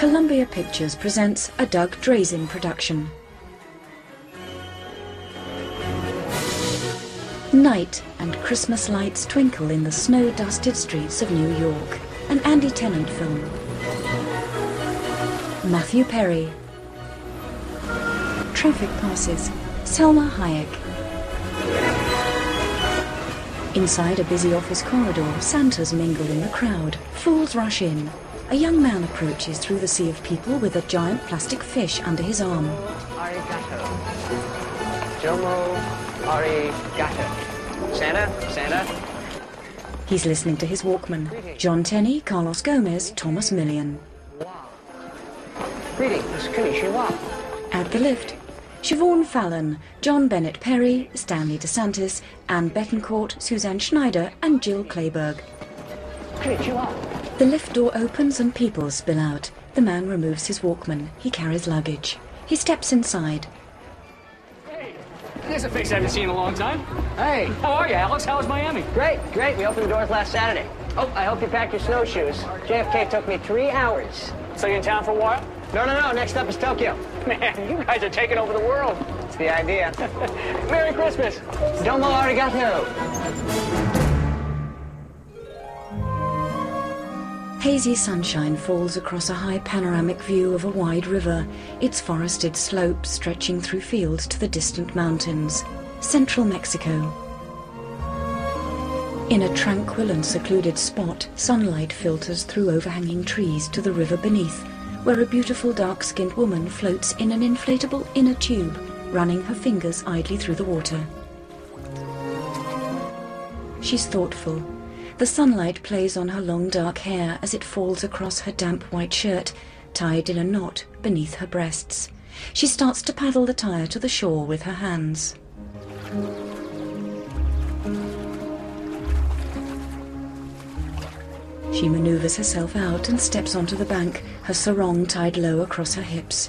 Columbia Pictures presents a Doug Drazen production. Night and Christmas lights twinkle in the snow-dusted streets of New York. An Andy Tennant film. Matthew Perry. Traffic passes. Selma Hayek. Inside a busy office corridor, Santas mingle in the crowd. Fools rush in. A young man approaches through the sea of people with a giant plastic fish under his arm. Arigato. Jomo arigato. Santa? He's listening to his Walkman. John Tenney, Carlos Gomez, Thomas Millian. Wow. Greetings, konnichiwa. At the lift, Siobhan Fallon, John Bennett Perry, Stanley DeSantis, Anne Betancourt, Suzanne Schneider and Jill Clayburgh. Konnichiwa. The lift door opens and people spill out. The man removes his Walkman. He carries luggage. He steps inside. There's a face I haven't seen in a long time. Hey. How are you, Alex? How was Miami? Great. We opened the doors last Saturday. Oh, I hope you packed your snowshoes. JFK took me 3 hours. So you in town for a while? No. Next up is Tokyo. Man, you guys are taking over the world. It's the idea. Merry Christmas. Domo arigato. Hazy sunshine falls across a high panoramic view of a wide river, its forested slopes stretching through fields to the distant mountains. Central Mexico. In a tranquil and secluded spot, sunlight filters through overhanging trees to the river beneath, where a beautiful dark-skinned woman floats in an inflatable inner tube, running her fingers idly through the water. She's thoughtful. The sunlight plays on her long dark hair as it falls across her damp white shirt, tied in a knot beneath her breasts. She starts to paddle the tire to the shore with her hands. She maneuvers herself out and steps onto the bank, her sarong tied low across her hips.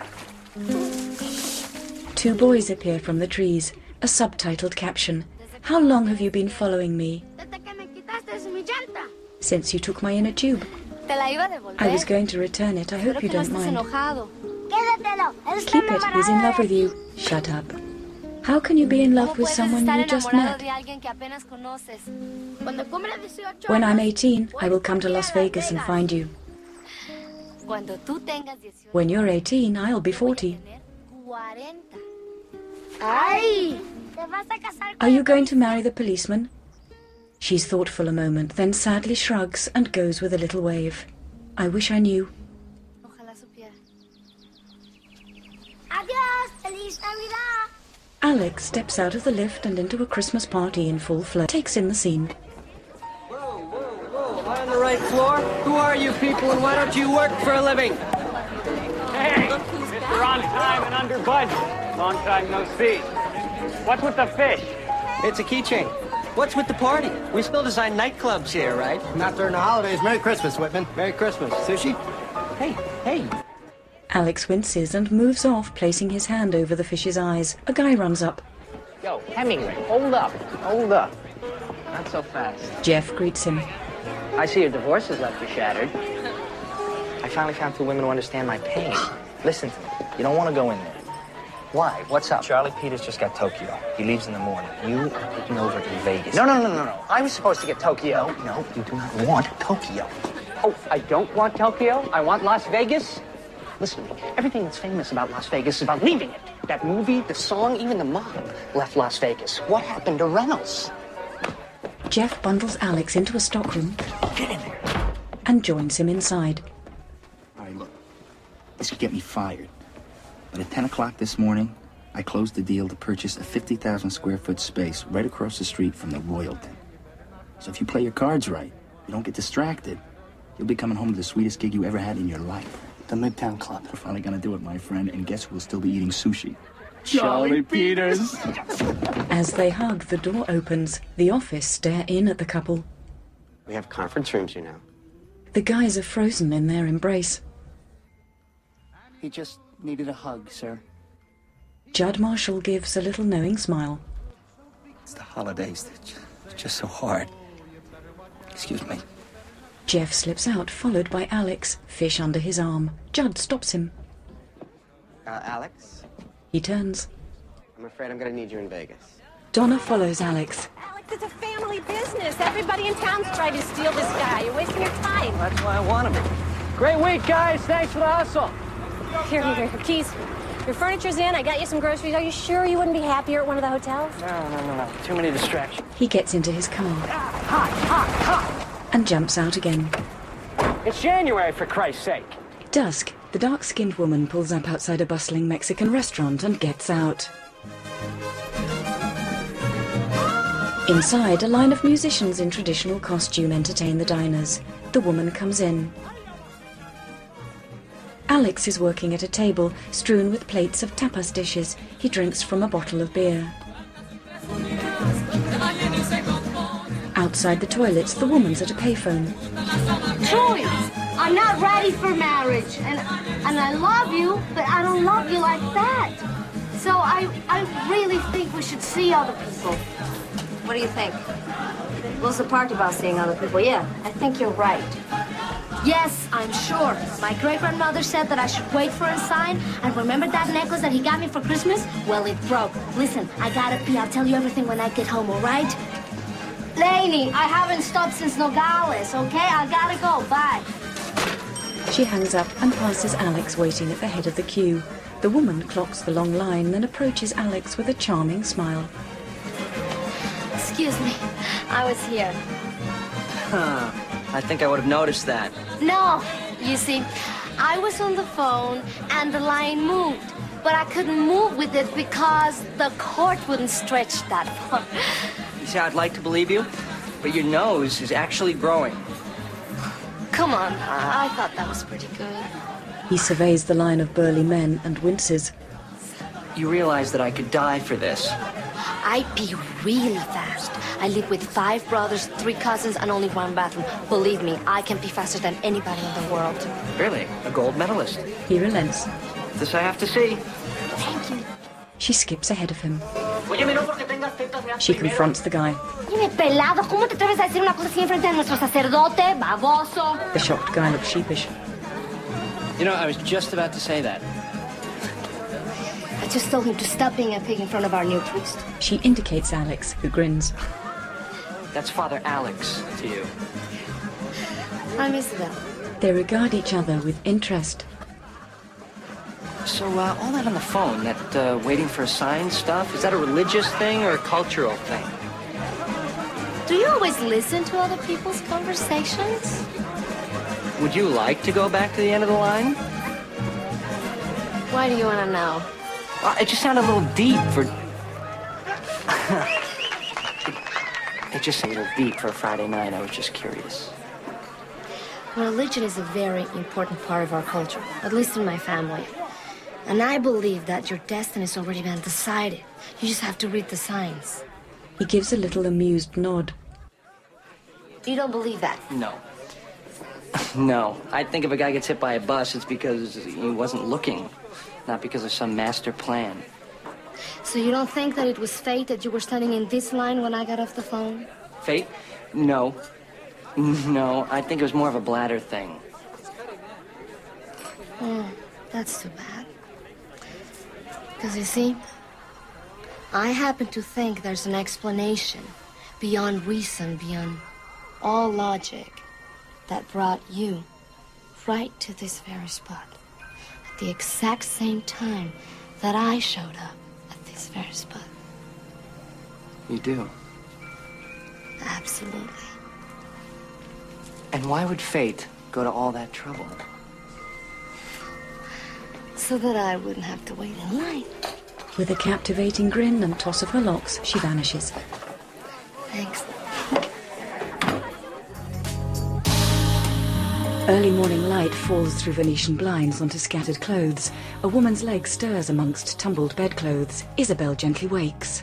2 boys appear from the trees, a subtitled caption. How long have you been following me? Since you took my inner tube. I was going to return it. I hope you don't mind. Keep it. He's in love with you. Shut up. How can you be in love with someone you just met? When I'm 18, I will come to Las Vegas and find you. When you're 18, I'll be 40. Are you going to marry the policeman? She's thoughtful a moment, then sadly shrugs and goes with a little wave. I wish I knew. Alex steps out of the lift and into a Christmas party in full flow. Takes in the scene. Whoa. Am I on the right floor? Who are you people and why don't you work for a living? Hey, Mr. On time and under budget. Long time no see. What's with the fish? It's a keychain. What's with the party? We still design nightclubs here, right? Not during the holidays. Merry Christmas, Whitman. Merry Christmas. Sushi? Hey. Alex winces and moves off, placing his hand over the fish's eyes. A guy runs up. Yo, Hemingway, hold up. Not so fast. Jeff greets him. I see your divorce has left you shattered. I finally found 2 women who understand my pain. Listen to me. You don't want to go in there. Why? What's up? Charlie Peters just got Tokyo. He leaves in the morning. You are taking over in Vegas. No. I was supposed to get Tokyo. No, you do not want Tokyo. Oh, I don't want Tokyo? I want Las Vegas? Listen to me. Everything that's famous about Las Vegas is about leaving it. That movie, the song, even the mob left Las Vegas. What happened to Reynolds? Jeff bundles Alex into a stockroom. Get in there. And joins him inside. All right, look. This could get me fired. But at 10 o'clock this morning, I closed the deal to purchase a 50,000 square foot space right across the street from the Royalton. So if you play your cards right, you don't get distracted, you'll be coming home to the sweetest gig you ever had in your life. The Midtown Club. We're finally gonna do it, my friend, and guess who will still be eating sushi? Charlie Peters! As they hug, the door opens. The office stare in at the couple. We have conference rooms here now. The guys are frozen in their embrace. He just needed a hug, sir. Judd Marshall gives a little knowing smile. It's the holidays. They're just so hard. Excuse me. Jeff slips out, followed by Alex, fish under his arm. Judd stops him. Alex? He turns. I'm afraid I'm gonna need you in Vegas. Donna follows Alex. Alex, it's a family business. Everybody in town's trying to steal this guy. You're wasting your time. That's why I want him. Great week, guys. Thanks for the hustle. Here, keys. Your furniture's in. I got you some groceries. Are you sure you wouldn't be happier at one of the hotels? No. Too many distractions. He gets into his car. Hot. And jumps out again. It's January, for Christ's sake. Dusk, the dark-skinned woman pulls up outside a bustling Mexican restaurant and gets out. Inside, a line of musicians in traditional costume entertain the diners. The woman comes in. Alex is working at a table, strewn with plates of tapas dishes. He drinks from a bottle of beer. Outside the toilets, the woman's at a payphone. Troy, I'm not ready for marriage, and I love you, but I don't love you like that. So I really think we should see other people. What do you think? What's the part about seeing other people? Yeah, I think you're right. Yes, I'm sure. My great-grandmother said that I should wait for a sign, and remember that necklace that he got me for Christmas? Well, it broke. Listen, I gotta pee. I'll tell you everything when I get home, all right? Lainey, I haven't stopped since Nogales, okay? I gotta go. Bye. She hangs up and passes Alex waiting at the head of the queue. The woman clocks the long line, then approaches Alex with a charming smile. Excuse me, I was here. I think I would have noticed that. No, you see, I was on the phone and the line moved, but I couldn't move with it because the cord wouldn't stretch that far. You see, I'd like to believe you, but your nose is actually growing. Come on, I thought that was pretty good. He surveys the line of burly men and winces. You realize that I could die for this. I pee really fast. I live with 5 brothers, 3 cousins, and only 1 bathroom. Believe me, I can pee faster than anybody in the world. Really? A gold medalist? He relents. This I have to see. Thank you. She skips ahead of him. She confronts the guy. Dime, pelado, ¿cómo te atreves a decir una cosa así enfrente de nuestro sacerdote, baboso? The shocked guy looks sheepish. You know, I was just about to say that. I just told him to stop being a pig in front of our new priest. She indicates Alex, who grins. That's Father Alex to you. I'm Isabel. They regard each other with interest. So, all that on the phone, that waiting for a sign stuff, is that a religious thing or a cultural thing? Do you always listen to other people's conversations? Would you like to go back to the end of the line? Why do you want to know? It just sounded a little deep for... It just sounded a little deep for a Friday night. I was just curious. Religion is a very important part of our culture, at least in my family. And I believe that your destiny's already been decided. You just have to read the signs. He gives a little amused nod. You don't believe that? No. No. I think if a guy gets hit by a bus, it's because he wasn't looking, not because of some master plan. So you don't think that it was fate that you were standing in this line when I got off the phone? Fate? No. No, I think it was more of a bladder thing. Oh, that's too bad. Because you see, I happen to think there's an explanation beyond reason, beyond all logic, that brought you right to this very spot at the exact same time that I showed up at this very spot. You do? Absolutely. And why would fate go to all that trouble? So that I wouldn't have to wait in line. With a captivating grin and toss of her locks, she vanishes. Thanks. Early morning light falls through Venetian blinds onto scattered clothes. A woman's leg stirs amongst tumbled bedclothes. Isabel gently wakes.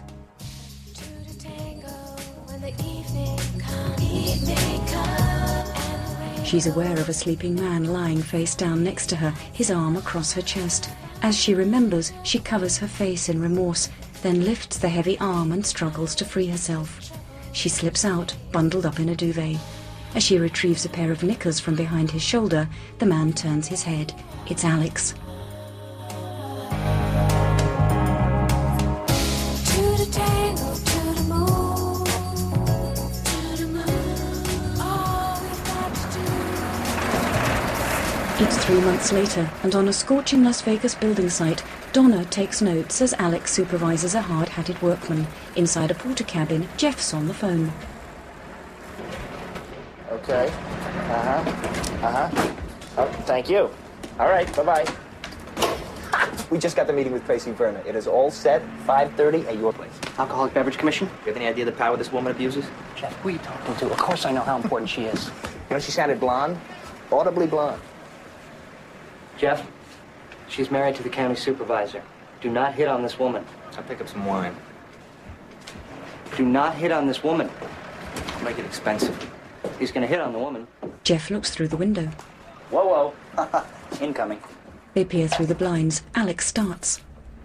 She's aware of a sleeping man lying face down next to her, his arm across her chest. As she remembers, she covers her face in remorse, then lifts the heavy arm and struggles to free herself. She slips out, bundled up in a duvet. As she retrieves a pair of knickers from behind his shoulder, the man turns his head. It's Alex. It's 3 months later, and on a scorching Las Vegas building site, Donna takes notes as Alex supervises a hard-hatted workman. Inside a porter cabin, Jeff's on the phone. Okay. Oh, thank you. All right, bye-bye. We just got the meeting with Tracy Verna. It is all set, 5:30 at your place. Alcoholic Beverage Commission? You have any idea the power this woman abuses? Jeff, who are you talking to? Of course I know how important she is. You know, she sounded blonde, audibly blonde. Jeff, she's married to the county supervisor. Do not hit on this woman. I'll pick up some wine. Do not hit on this woman. Make it expensive. He's gonna hit on the woman. Jeff looks through the window. Whoa. Incoming. They peer through the blinds. Alex starts.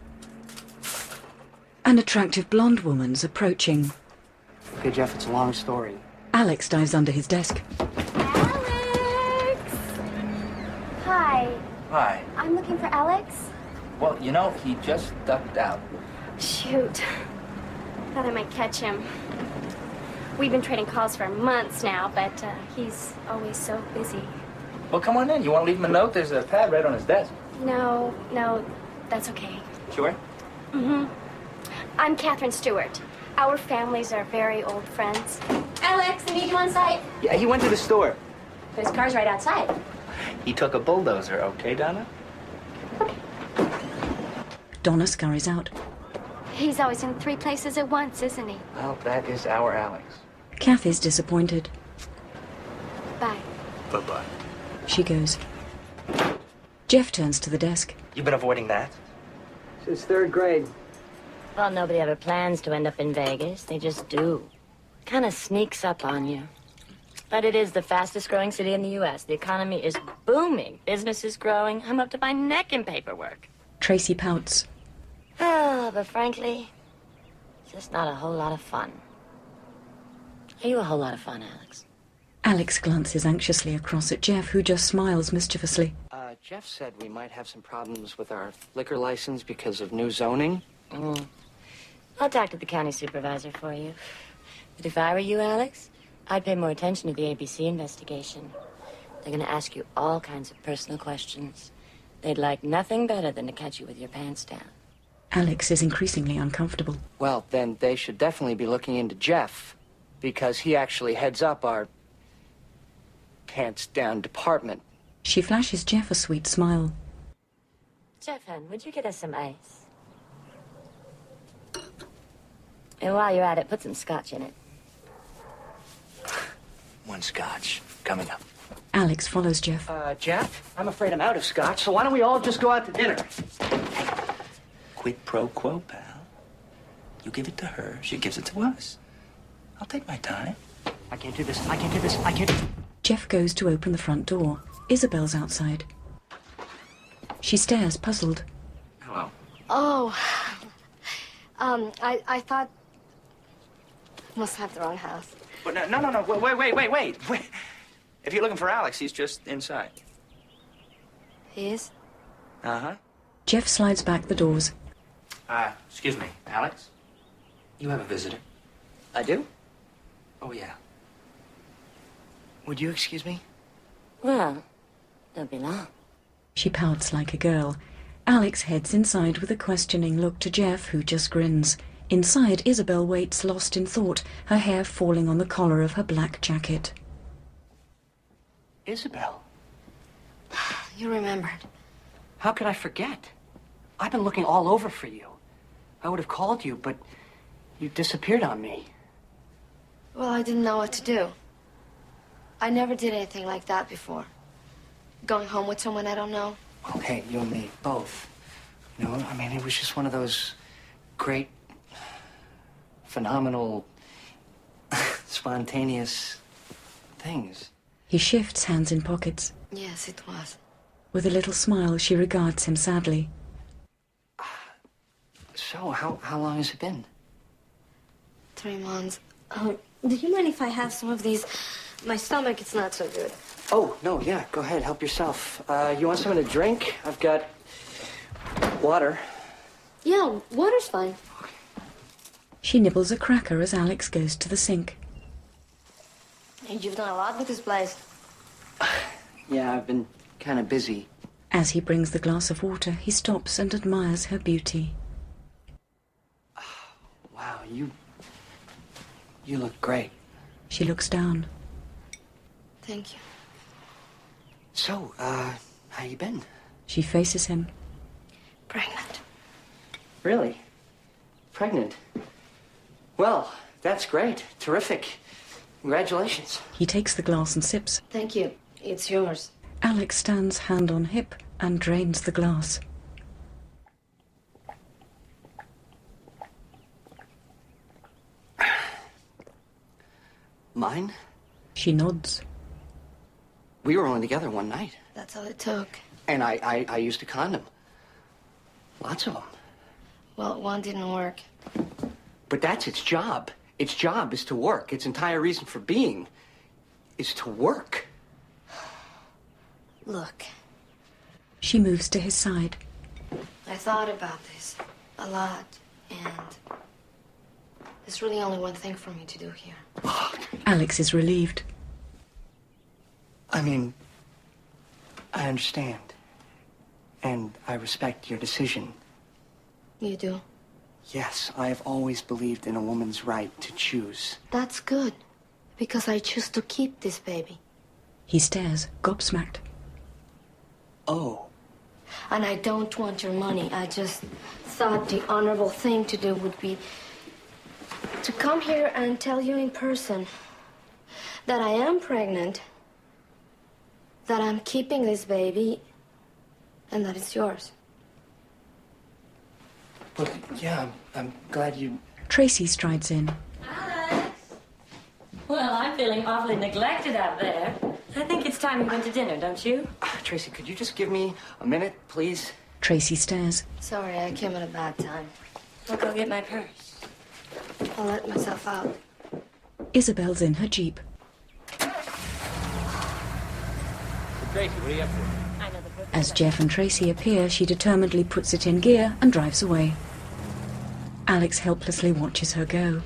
An attractive blonde woman's approaching. Okay, Jeff, it's a long story. Alex dives under his desk. Alex! Hi. Hi. I'm looking for Alex. Well, you know, he just ducked out. Shoot. Thought I might catch him. We've been trading calls for months now, but he's always so busy. Well, come on in. You want to leave him a note? There's a pad right on his desk. No, that's okay. Sure? Mm-hmm. I'm Catherine Stewart. Our families are very old friends. Alex, I need you on site. Yeah, he went to the store. His car's right outside. He took a bulldozer, okay, Donna? Donna scurries out. He's always in 3 places at once, isn't he? Well, that is our Alex. Kathy's disappointed. Bye. Bye-bye. She goes. Jeff turns to the desk. You've been avoiding that? Since 3rd grade. Well, nobody ever plans to end up in Vegas. They just do. Kind of sneaks up on you. But it is the fastest growing city in the U.S. The economy is booming. Business is growing. I'm up to my neck in paperwork. Tracy pouts. Oh, but frankly, it's just not a whole lot of fun. Are you a whole lot of fun, Alex? Alex glances anxiously across at Jeff, who just smiles mischievously. Jeff said we might have some problems with our liquor license because of new zoning. I'll talk to the county supervisor for you. But if I were you, Alex, I'd pay more attention to the ABC investigation. They're going to ask you all kinds of personal questions. They'd like nothing better than to catch you with your pants down. Alex is increasingly uncomfortable. Well, then they should definitely be looking into Jeff, because he actually heads up our pants-down department. She flashes Jeff a sweet smile. Jeff, hon, would you get us some ice? And while you're at it, put some scotch in it. One scotch. Coming up. Alex follows Jeff. Jeff, I'm afraid I'm out of scotch, so why don't we all just go out to dinner? Quid pro quo, pal. You give it to her, she gives it to us. I'll take my time. I can't do this. Jeff goes to open the front door. Isabel's outside. She stares, puzzled. Hello. Oh. I thought... Must have the wrong house. But no. Wait. If you're looking for Alex, he's just inside. He is? Uh-huh. Jeff slides back the doors. Excuse me, Alex? You have a visitor. I do? Oh, yeah. Would you excuse me? Well, don't be long. She pouts like a girl. Alex heads inside with a questioning look to Jeff, who just grins. Inside, Isabel waits, lost in thought, her hair falling on the collar of her black jacket. Isabel. You remembered. How could I forget? I've been looking all over for you. I would have called you, but you disappeared on me. Well, I didn't know what to do. I never did anything like that before. Going home with someone I don't know. Well, hey, you and me, both. You know, I mean, it was just one of those great, phenomenal, spontaneous things. He shifts, hands in pockets. Yes, it was. With a little smile, she regards him sadly. So, how long has it been? 3 months. Oh, do you mind if I have some of these My stomach is not so good. Oh, no, yeah, go ahead, help yourself. You want something to drink? I've got water. Yeah, water's fine. She nibbles a cracker as Alex goes to the sink. You've done a lot with this place. Yeah, I've been kind of busy. As he brings the glass of water, he stops and admires her beauty. Wow, you look great. She looks down. Thank you. So, how you been? She faces him. Pregnant. Really? Pregnant? Well, that's great. Terrific. Congratulations. He takes the glass and sips. Thank you. It's yours. Alex stands hand on hip and drains the glass. Mine? She nods. We were only together one night. That's all it took. And I used a condom. Lots of them. Well, one didn't work. But that's its job. Its job is to work. Its entire reason for being is to work. Look, She moves to his side. I thought about this a lot, and there's really only one thing for me to do here. Alex is relieved. I mean, I understand. And I respect your decision. You do? Yes, I have always believed in a woman's right to choose. That's good, because I choose to keep this baby. He stares, gobsmacked. Oh. And I don't want your money. I just thought the honorable thing to do would be to come here and tell you in person that I am pregnant, that I'm keeping this baby, and that it's yours. Well, yeah, I'm glad you... Tracy strides in. Alex! Well, I'm feeling awfully neglected out there. I think it's time we went to dinner, don't you? Tracy, could you just give me a minute, please? Tracy stares. Sorry, I came at a bad time. I'll go get my purse. I'll let myself out. Isabel's in her Jeep. Tracy, what are you up to? As Jeff and Tracy appear, she determinedly puts it in gear and drives away. Alex helplessly watches her go.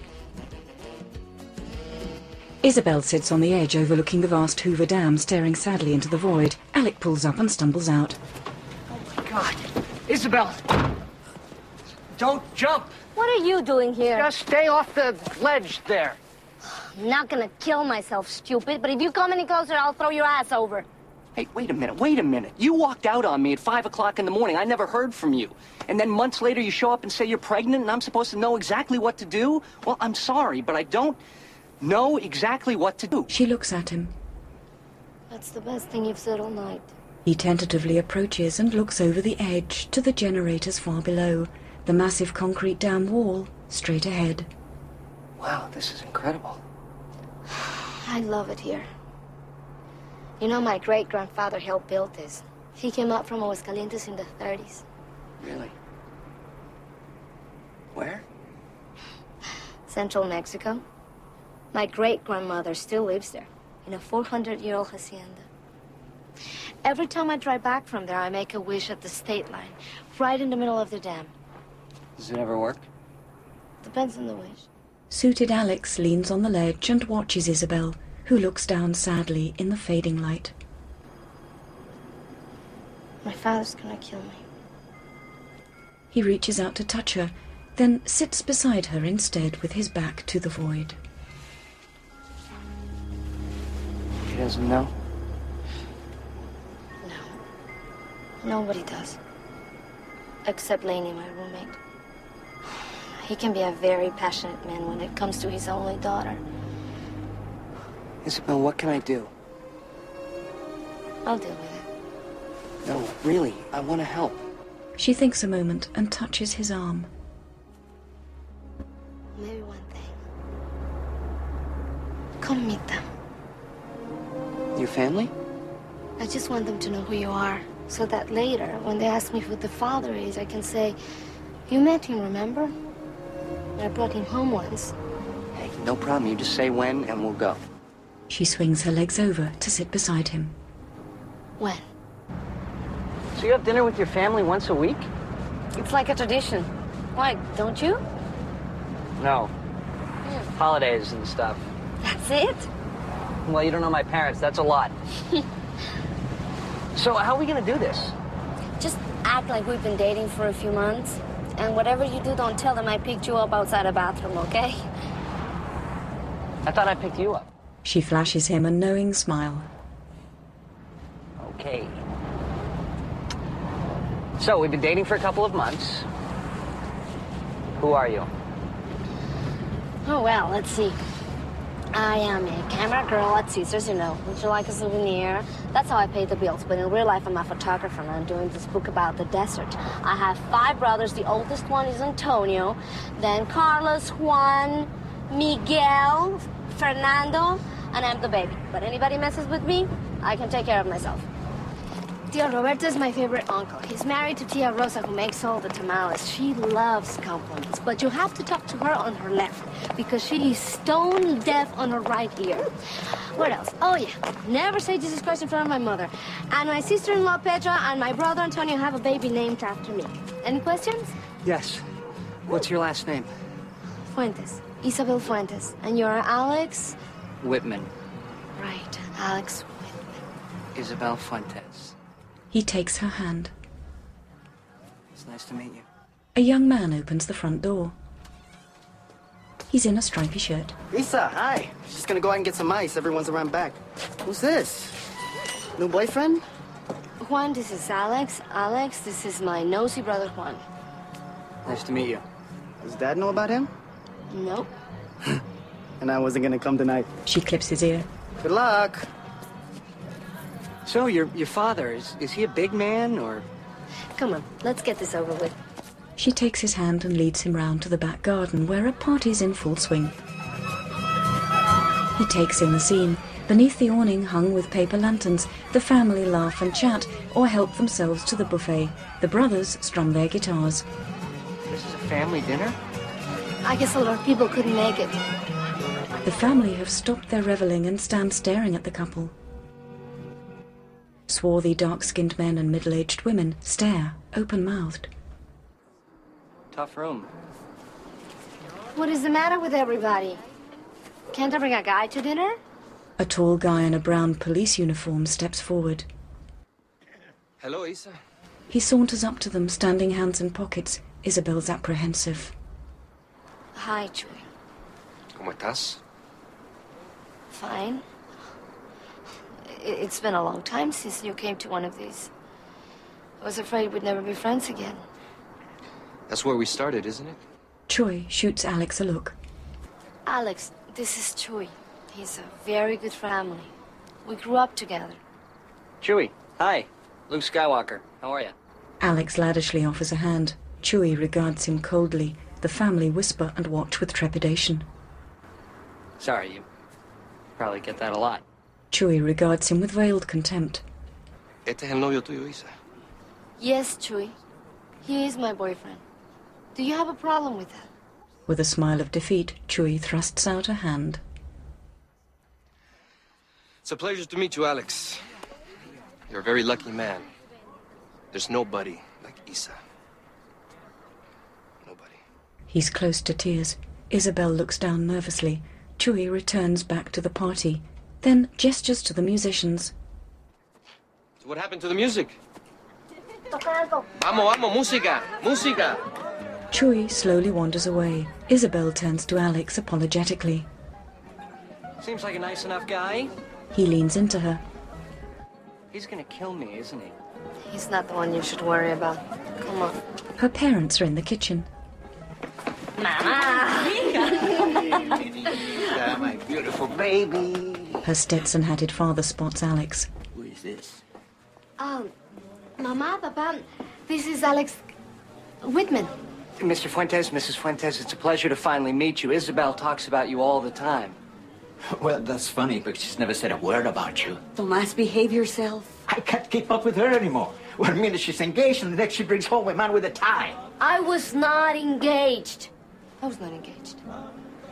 Isabel sits on the edge overlooking the vast Hoover Dam, staring sadly into the void. Alec pulls up and stumbles out. Oh, my God. Isabel! Don't jump! What are you doing here? Just stay off the ledge there. I'm not gonna kill myself, stupid, but if you come any closer, I'll throw your ass over. Hey, wait a minute. You walked out on me at 5 o'clock in the morning. I never heard from you. And then months later you show up and say you're pregnant and I'm supposed to know exactly what to do? Well, I'm sorry, but I don't know exactly what to do. She looks at him. That's the best thing you've said all night. He tentatively approaches and looks over the edge to the generators far below, the massive concrete dam wall straight ahead. Wow, this is incredible. I love it here. You know, my great-grandfather helped build this. He came up from Aguascalientes in the 30s. Really? Where? Central Mexico. My great-grandmother still lives there, in a 400-year-old hacienda. Every time I drive back from there, I make a wish at the state line, right in the middle of the dam. Does it ever work? Depends on the wish. Suited Alex leans on the ledge and watches Isabel, who looks down sadly in the fading light. My father's gonna kill me. He reaches out to touch her, then sits beside her instead with his back to the void. He doesn't know? No. Nobody does. Except Laney, my roommate. He can be a very passionate man when it comes to his only daughter. Isabel, what can I do? I'll deal with it. No, really, I want to help. She thinks a moment and touches his arm. Maybe one thing. Come meet them. Your family? I just want them to know who you are, so that later, when they ask me who the father is, I can say, you met him, remember? I brought him home once. Hey, no problem. You just say when and we'll go. She swings her legs over to sit beside him. When? So you have dinner with your family once a week? It's like a tradition. Why, don't you? No. Holidays and stuff. That's it? Well, you don't know my parents. That's a lot. So how are we going to do this? Just act like we've been dating for a few months. And whatever you do, don't tell them I picked you up outside a bathroom, okay? I thought I picked you up. She flashes him a knowing smile. Okay. So, we've been dating for a couple of months. Who are you? Oh, well, let's see. I am a camera girl at Caesars, you know. Would you like a souvenir? That's how I pay the bills. But in real life, I'm a photographer, and I'm doing this book about the desert. I have 5 brothers. The oldest one is Antonio. Then Carlos, Juan, Miguel, Fernando, and I'm the baby. But anybody messes with me, I can take care of myself. Tio Roberto is my favorite uncle. He's married to Tia Rosa, who makes all the tamales. She loves compliments, but you have to talk to her on her left, because she is stone deaf on her right ear. What else? Oh, yeah. Never say Jesus Christ in front of my mother. And my sister-in-law, Petra, and my brother, Antonio, have a baby named after me. Any questions? Yes. What's your last name? Fuentes. Isabel Fuentes. And you're Alex? Whitman. Right. Alex Whitman. Isabel Fuentes. He takes her hand. It's nice to meet you. A young man opens the front door. He's in a stripy shirt. Lisa, hi. Just gonna go out and get some ice. Everyone's around back. Who's this? New boyfriend? Juan, this is Alex. Alex, this is my nosy brother, Juan. Nice to meet you. Does Dad know about him? Nope. And I wasn't gonna come tonight. She clips his ear. Good luck. So, your father, is he a big man, or...? Come on, let's get this over with. She takes his hand and leads him round to the back garden, where a party's in full swing. He takes in the scene. Beneath the awning hung with paper lanterns, the family laugh and chat, or help themselves to the buffet. The brothers strum their guitars. This is a family dinner? I guess a lot of people couldn't make it. The family have stopped their reveling and stand staring at the couple. Swarthy, dark-skinned men and middle-aged women stare, open-mouthed. Tough room. What is the matter with everybody? Can't I bring a guy to dinner? A tall guy in a brown police uniform steps forward. Hello, Isa. He saunters up to them, standing hands in pockets. Isabel's apprehensive. Hi, Chuy. ¿Cómo estás? Fine. It's been a long time since you came to one of these. I was afraid we'd never be friends again. That's where we started, isn't it? Chuy shoots Alex a look. Alex, this is Chuy. He's a very good family. We grew up together. Chewie, hi. Luke Skywalker. How are you? Alex lavishly offers a hand. Chuy regards him coldly. The family whisper and watch with trepidation. Sorry, you probably get that a lot. Chuy regards him with veiled contempt. Este es el novio tuyo, Isa. Yes, Chuy. He is my boyfriend. Do you have a problem with that? With a smile of defeat, Chuy thrusts out a hand. It's a pleasure to meet you, Alex. You're a very lucky man. There's nobody like Isa. Nobody. He's close to tears. Isabel looks down nervously. Chuy returns back to the party, then gestures to the musicians. So what happened to the music? Vamos, vamos, música, música. Chuy slowly wanders away. Isabel turns to Alex apologetically. Seems like a nice enough guy. He leans into her. He's gonna kill me, isn't he? He's not the one you should worry about. Come on. Her parents are in the kitchen. Mama! My beautiful baby. Her Stetson-hatted father spots Alex. Who is this? Mama, Papa, this is Alex Whitman. Mr. Fuentes, Mrs. Fuentes, it's a pleasure to finally meet you. Isabel talks about you all the time. Well, that's funny, but she's never said a word about you. Tomas, behave yourself. I can't keep up with her anymore. One minute she's engaged, and the next she brings home a man with a tie. I was not engaged. I was not engaged.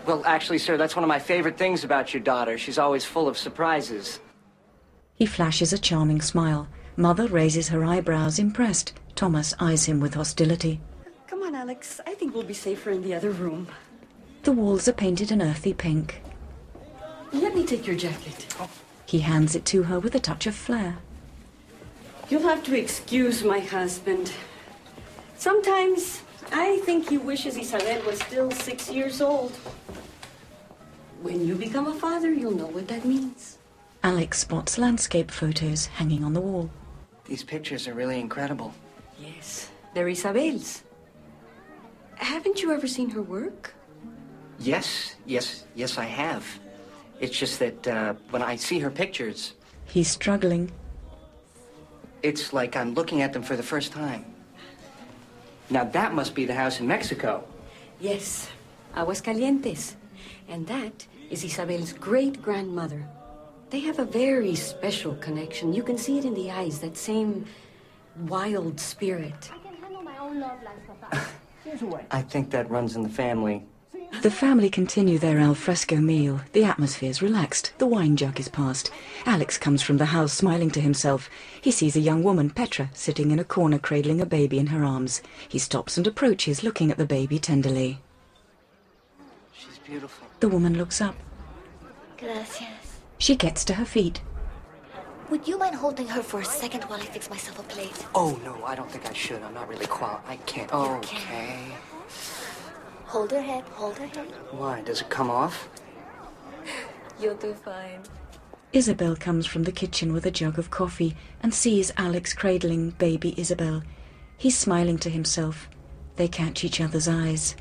Well, actually, sir, that's one of my favorite things about your daughter. She's always full of surprises. He flashes a charming smile. Mother raises her eyebrows, impressed. Thomas eyes him with hostility. Come on, Alex. I think we'll be safer in the other room. The walls are painted an earthy pink. Let me take your jacket. He hands it to her with a touch of flair. You'll have to excuse my husband. Sometimes I think he wishes Isabel was still 6 years old. When you become a father, you'll know what that means. Alex spots landscape photos hanging on the wall. These pictures are really incredible. Yes, they're Isabel's. Haven't you ever seen her work? Yes, I have. It's just that when I see her pictures... He's struggling. It's like I'm looking at them for the first time. Now that must be the house in Mexico. Yes, Aguascalientes. And that is Isabel's great-grandmother. They have a very special connection. You can see it in the eyes, that same wild spirit. I can handle my own love life, Papa. I think that runs in the family. The family continue their al fresco meal. The atmosphere's relaxed. The wine jug is passed. Alex comes from the house smiling to himself. He sees a young woman, Petra, sitting in a corner cradling a baby in her arms. He stops and approaches, looking at the baby tenderly. She's beautiful. The woman looks up. Gracias. She gets to her feet. Would you mind holding her for a second while I fix myself a plate? Oh, no, I don't think I should. I'm not really I can't. Okay. Hold her head, hold her head. Why? Does it come off? You'll do fine. Isabel comes from the kitchen with a jug of coffee and sees Alex cradling baby Isabel. He's smiling to himself. They catch each other's eyes.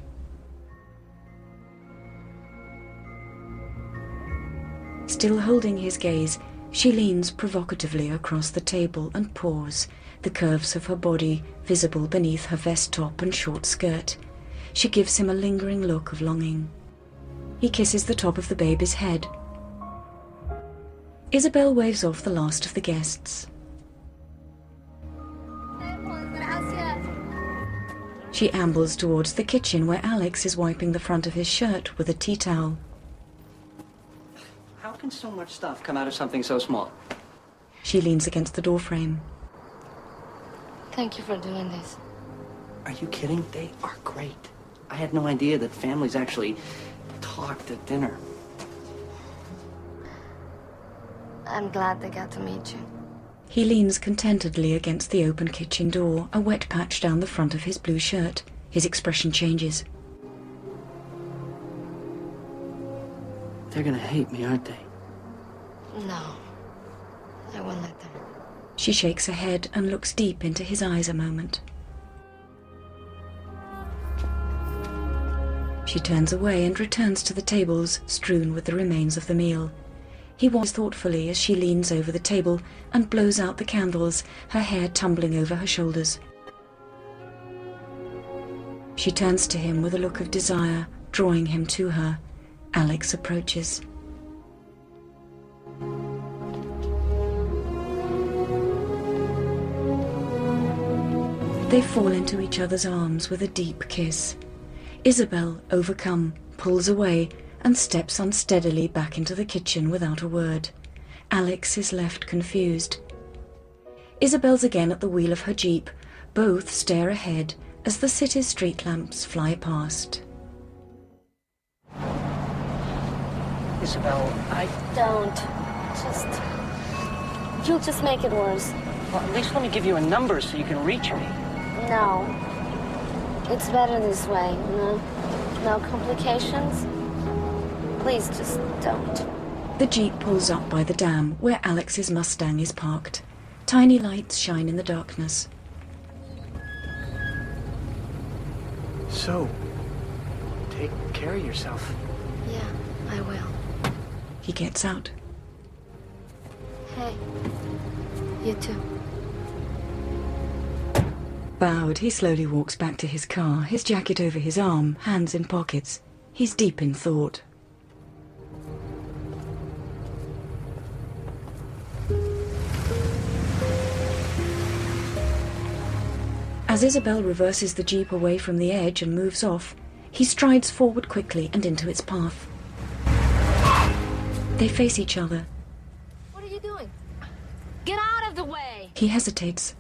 Still holding his gaze, she leans provocatively across the table and paws, the curves of her body visible beneath her vest top and short skirt. She gives him a lingering look of longing. He kisses the top of the baby's head. Isabel waves off the last of the guests. She ambles towards the kitchen where Alex is wiping the front of his shirt with a tea towel. How can so much stuff come out of something so small? She leans against the doorframe. Thank you for doing this. Are you kidding? They are great. I had no idea that families actually talked at dinner. I'm glad they got to meet you. He leans contentedly against the open kitchen door, a wet patch down the front of his blue shirt. His expression changes. They're gonna hate me, aren't they? No. I won't let them. She shakes her head and looks deep into his eyes a moment. She turns away and returns to the tables strewn with the remains of the meal. He watches thoughtfully as she leans over the table and blows out the candles, her hair tumbling over her shoulders. She turns to him with a look of desire, drawing him to her. Alex approaches. They fall into each other's arms with a deep kiss. Isabel, overcome, pulls away and steps unsteadily back into the kitchen without a word. Alex is left confused. Isabel's again at the wheel of her jeep. Both stare ahead as the city's street lamps fly past. Isabel, Don't. You'll just make it worse. Well, at least let me give you a number so you can reach me. No. It's better this way, you know? No complications. Please just don't. The jeep pulls up by the dam where Alex's Mustang is parked. Tiny lights shine in the darkness. So, take care of yourself. Yeah, I will. He gets out. Hey, you too. Bowed, he slowly walks back to his car, his jacket over his arm, hands in pockets. He's deep in thought. As Isabel reverses the jeep away from the edge and moves off, He strides forward quickly and into its path. They face each other. What are you doing? Get out of the way! He hesitates.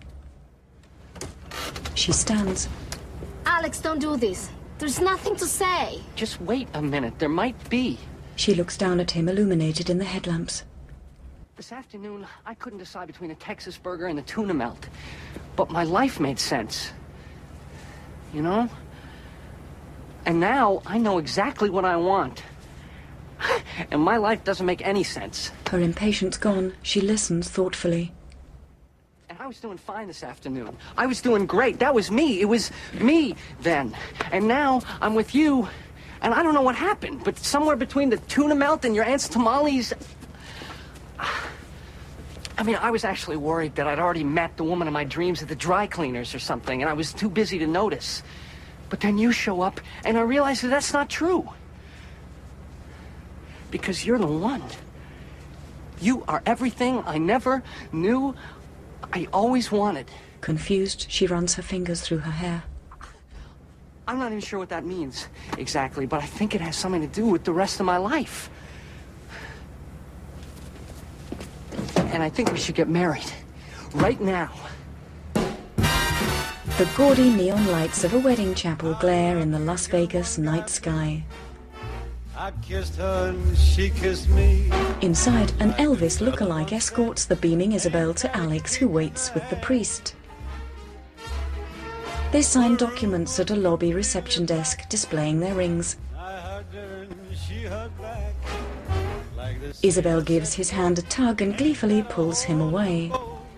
She stands. Alex, don't do this. There's nothing to say. Just wait a minute. There might be. She looks down at him, illuminated in the headlamps. This afternoon, I couldn't decide between a Texas burger and a tuna melt. But my life made sense. You know? And now I know exactly what I want. And my life doesn't make any sense. Her impatience gone, she listens thoughtfully. And I was doing fine this afternoon. I was doing great. That was me. It was me then. And now I'm with you, and I don't know what happened, but somewhere between the tuna melt and your aunt's tamales... I mean, I was actually worried that I'd already met the woman of my dreams at the dry cleaners or something, and I was too busy to notice. But then you show up, and I realize that that's not true. Because you're the one. You are everything I never knew I always wanted. Confused, she runs her fingers through her hair. I'm not even sure what that means exactly, but I think it has something to do with the rest of my life. And I think we should get married. Right now. The gaudy neon lights of a wedding chapel glare in the Las Vegas night sky. I kissed her and she kissed me. Inside, an Elvis look-alike escorts the beaming Isabel to Alex, who waits with the priest. They sign documents at a lobby reception desk, displaying their rings. Isabel gives his hand a tug and gleefully pulls him away.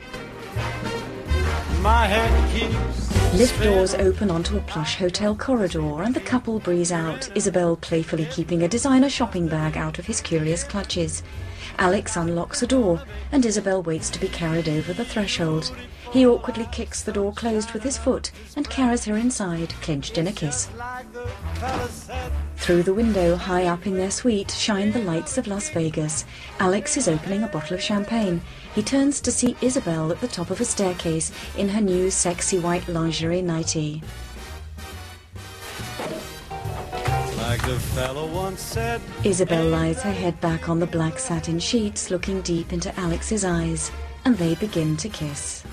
My head keeps Lift doors open onto a plush hotel corridor and the couple breeze out, Isabel playfully keeping a designer shopping bag out of his curious clutches. Alex unlocks a door and Isabel waits to be carried over the threshold. He awkwardly kicks the door closed with his foot and carries her inside, clinched in a kiss. Through the window, high up in their suite, shine the lights of Las Vegas. Alex is opening a bottle of champagne. He turns to see Isabel at the top of a staircase in her new sexy white lingerie nightie. Like the fellow once said. Isabel lies her head back on the black satin sheets, looking deep into Alex's eyes, and they begin to kiss.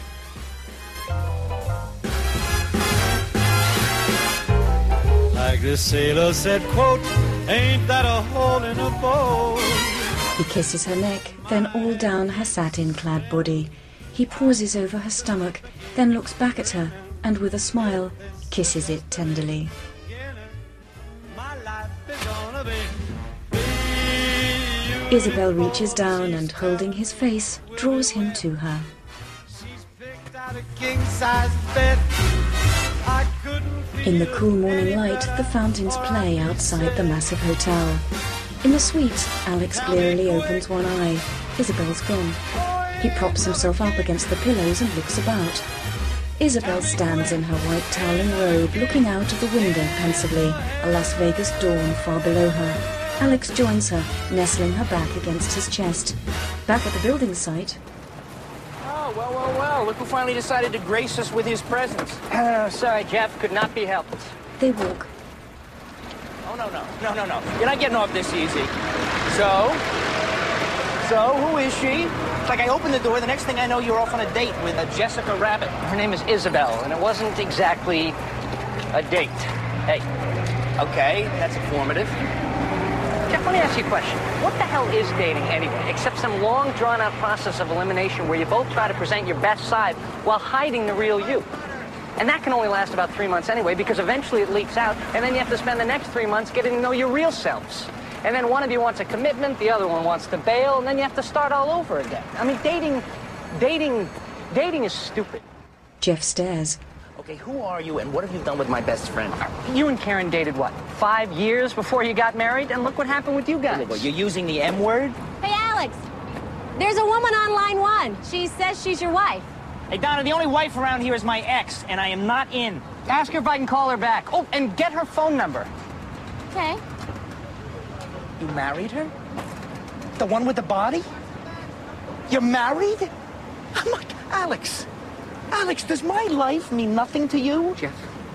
Like the sailor said, quote, ain't that a hole in a boat? He kisses her neck, then all down her satin-clad body. He pauses over her stomach, then looks back at her, and with a smile, kisses it tenderly. Isabel reaches down and, holding his face, draws him to her. In the cool morning light, the fountains play outside the massive hotel. In the suite, Alex blearily opens one eye. Isabel's gone. He props himself up against the pillows and looks about. Isabel stands in her white toweling robe, looking out of the window pensively, a Las Vegas dawn far below her. Alex joins her, nestling her back against his chest. Back at the building site... Oh, well, look who finally decided to grace us with his presence. Sorry, Jeff, could not be helped. They walk. Oh, no. You're not getting off this easy. So, who is she? It's like I opened the door, the next thing I know, you're off on a date with a Jessica Rabbit. Her name is Isabel, and it wasn't exactly a date. Hey, okay, that's informative. Jeff, let me ask you a question. What the hell is dating anyway, except some long, drawn-out process of elimination where you both try to present your best side while hiding the real you? And that can only last about 3 months anyway, because eventually it leaks out, and then you have to spend the next 3 months getting to know your real selves. And then one of you wants a commitment, the other one wants to bail, and then you have to start all over again. I mean, dating is stupid. Jeff stares. Okay, who are you and what have you done with my best friend? You and Karen dated, what, 5 years before you got married? And look what happened with you guys. You're using the M word? Hey, Alex, there's a woman on line 1. She says she's your wife. Hey, Donna, the only wife around here is my ex, and I am not in. Ask her if I can call her back. Oh, and get her phone number. Okay. You married her? The one with the body? You're married? I'm like, Alex, does my life mean nothing to you? Jeff,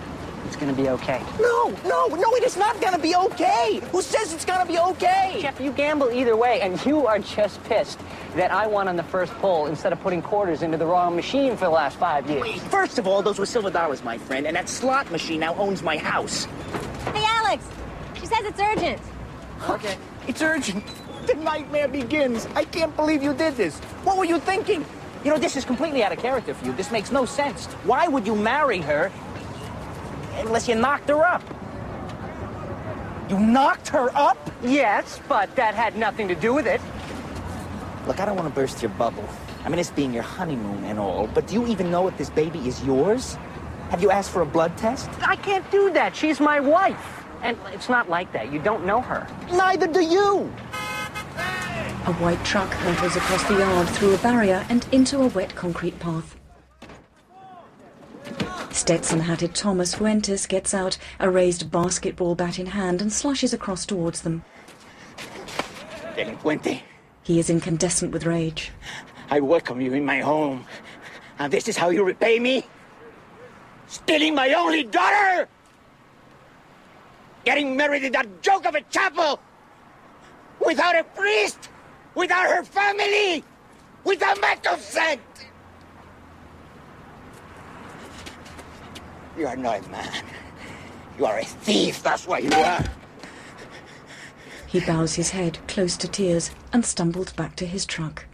It's gonna be okay. No, it is not gonna be okay. Who says it's gonna be okay? Jeff, you gamble either way, and you are just pissed that I won on the first pull instead of putting quarters into the wrong machine for the last 5 years. Wait, first of all, those were silver dollars, my friend, and that slot machine now owns my house. Hey, Alex! She says it's urgent. Okay. It's urgent. The nightmare begins. I can't believe you did this. What were you thinking? You know, this is completely out of character for you. This makes no sense. Why would you marry her unless you knocked her up? You knocked her up? Yes, but that had nothing to do with it. Look, I don't want to burst your bubble. I mean, it's being your honeymoon and all, but do you even know if this baby is yours? Have you asked for a blood test? I can't do that. She's my wife. And it's not like that. You don't know her. Neither do you. A white truck hurtles across the yard through a barrier and into a wet concrete path. Stetson-hatted Thomas Fuentes gets out, a raised basketball bat in hand, and slashes across towards them. Delincuente. He is incandescent with rage. I welcome you in my home. And this is how you repay me? Stealing my only daughter? Getting married in that joke of a chapel? Without a priest? Without her family? Without my consent? You are not a man. You are a thief, that's what you are. He bows his head, close to tears, and stumbles back to his truck.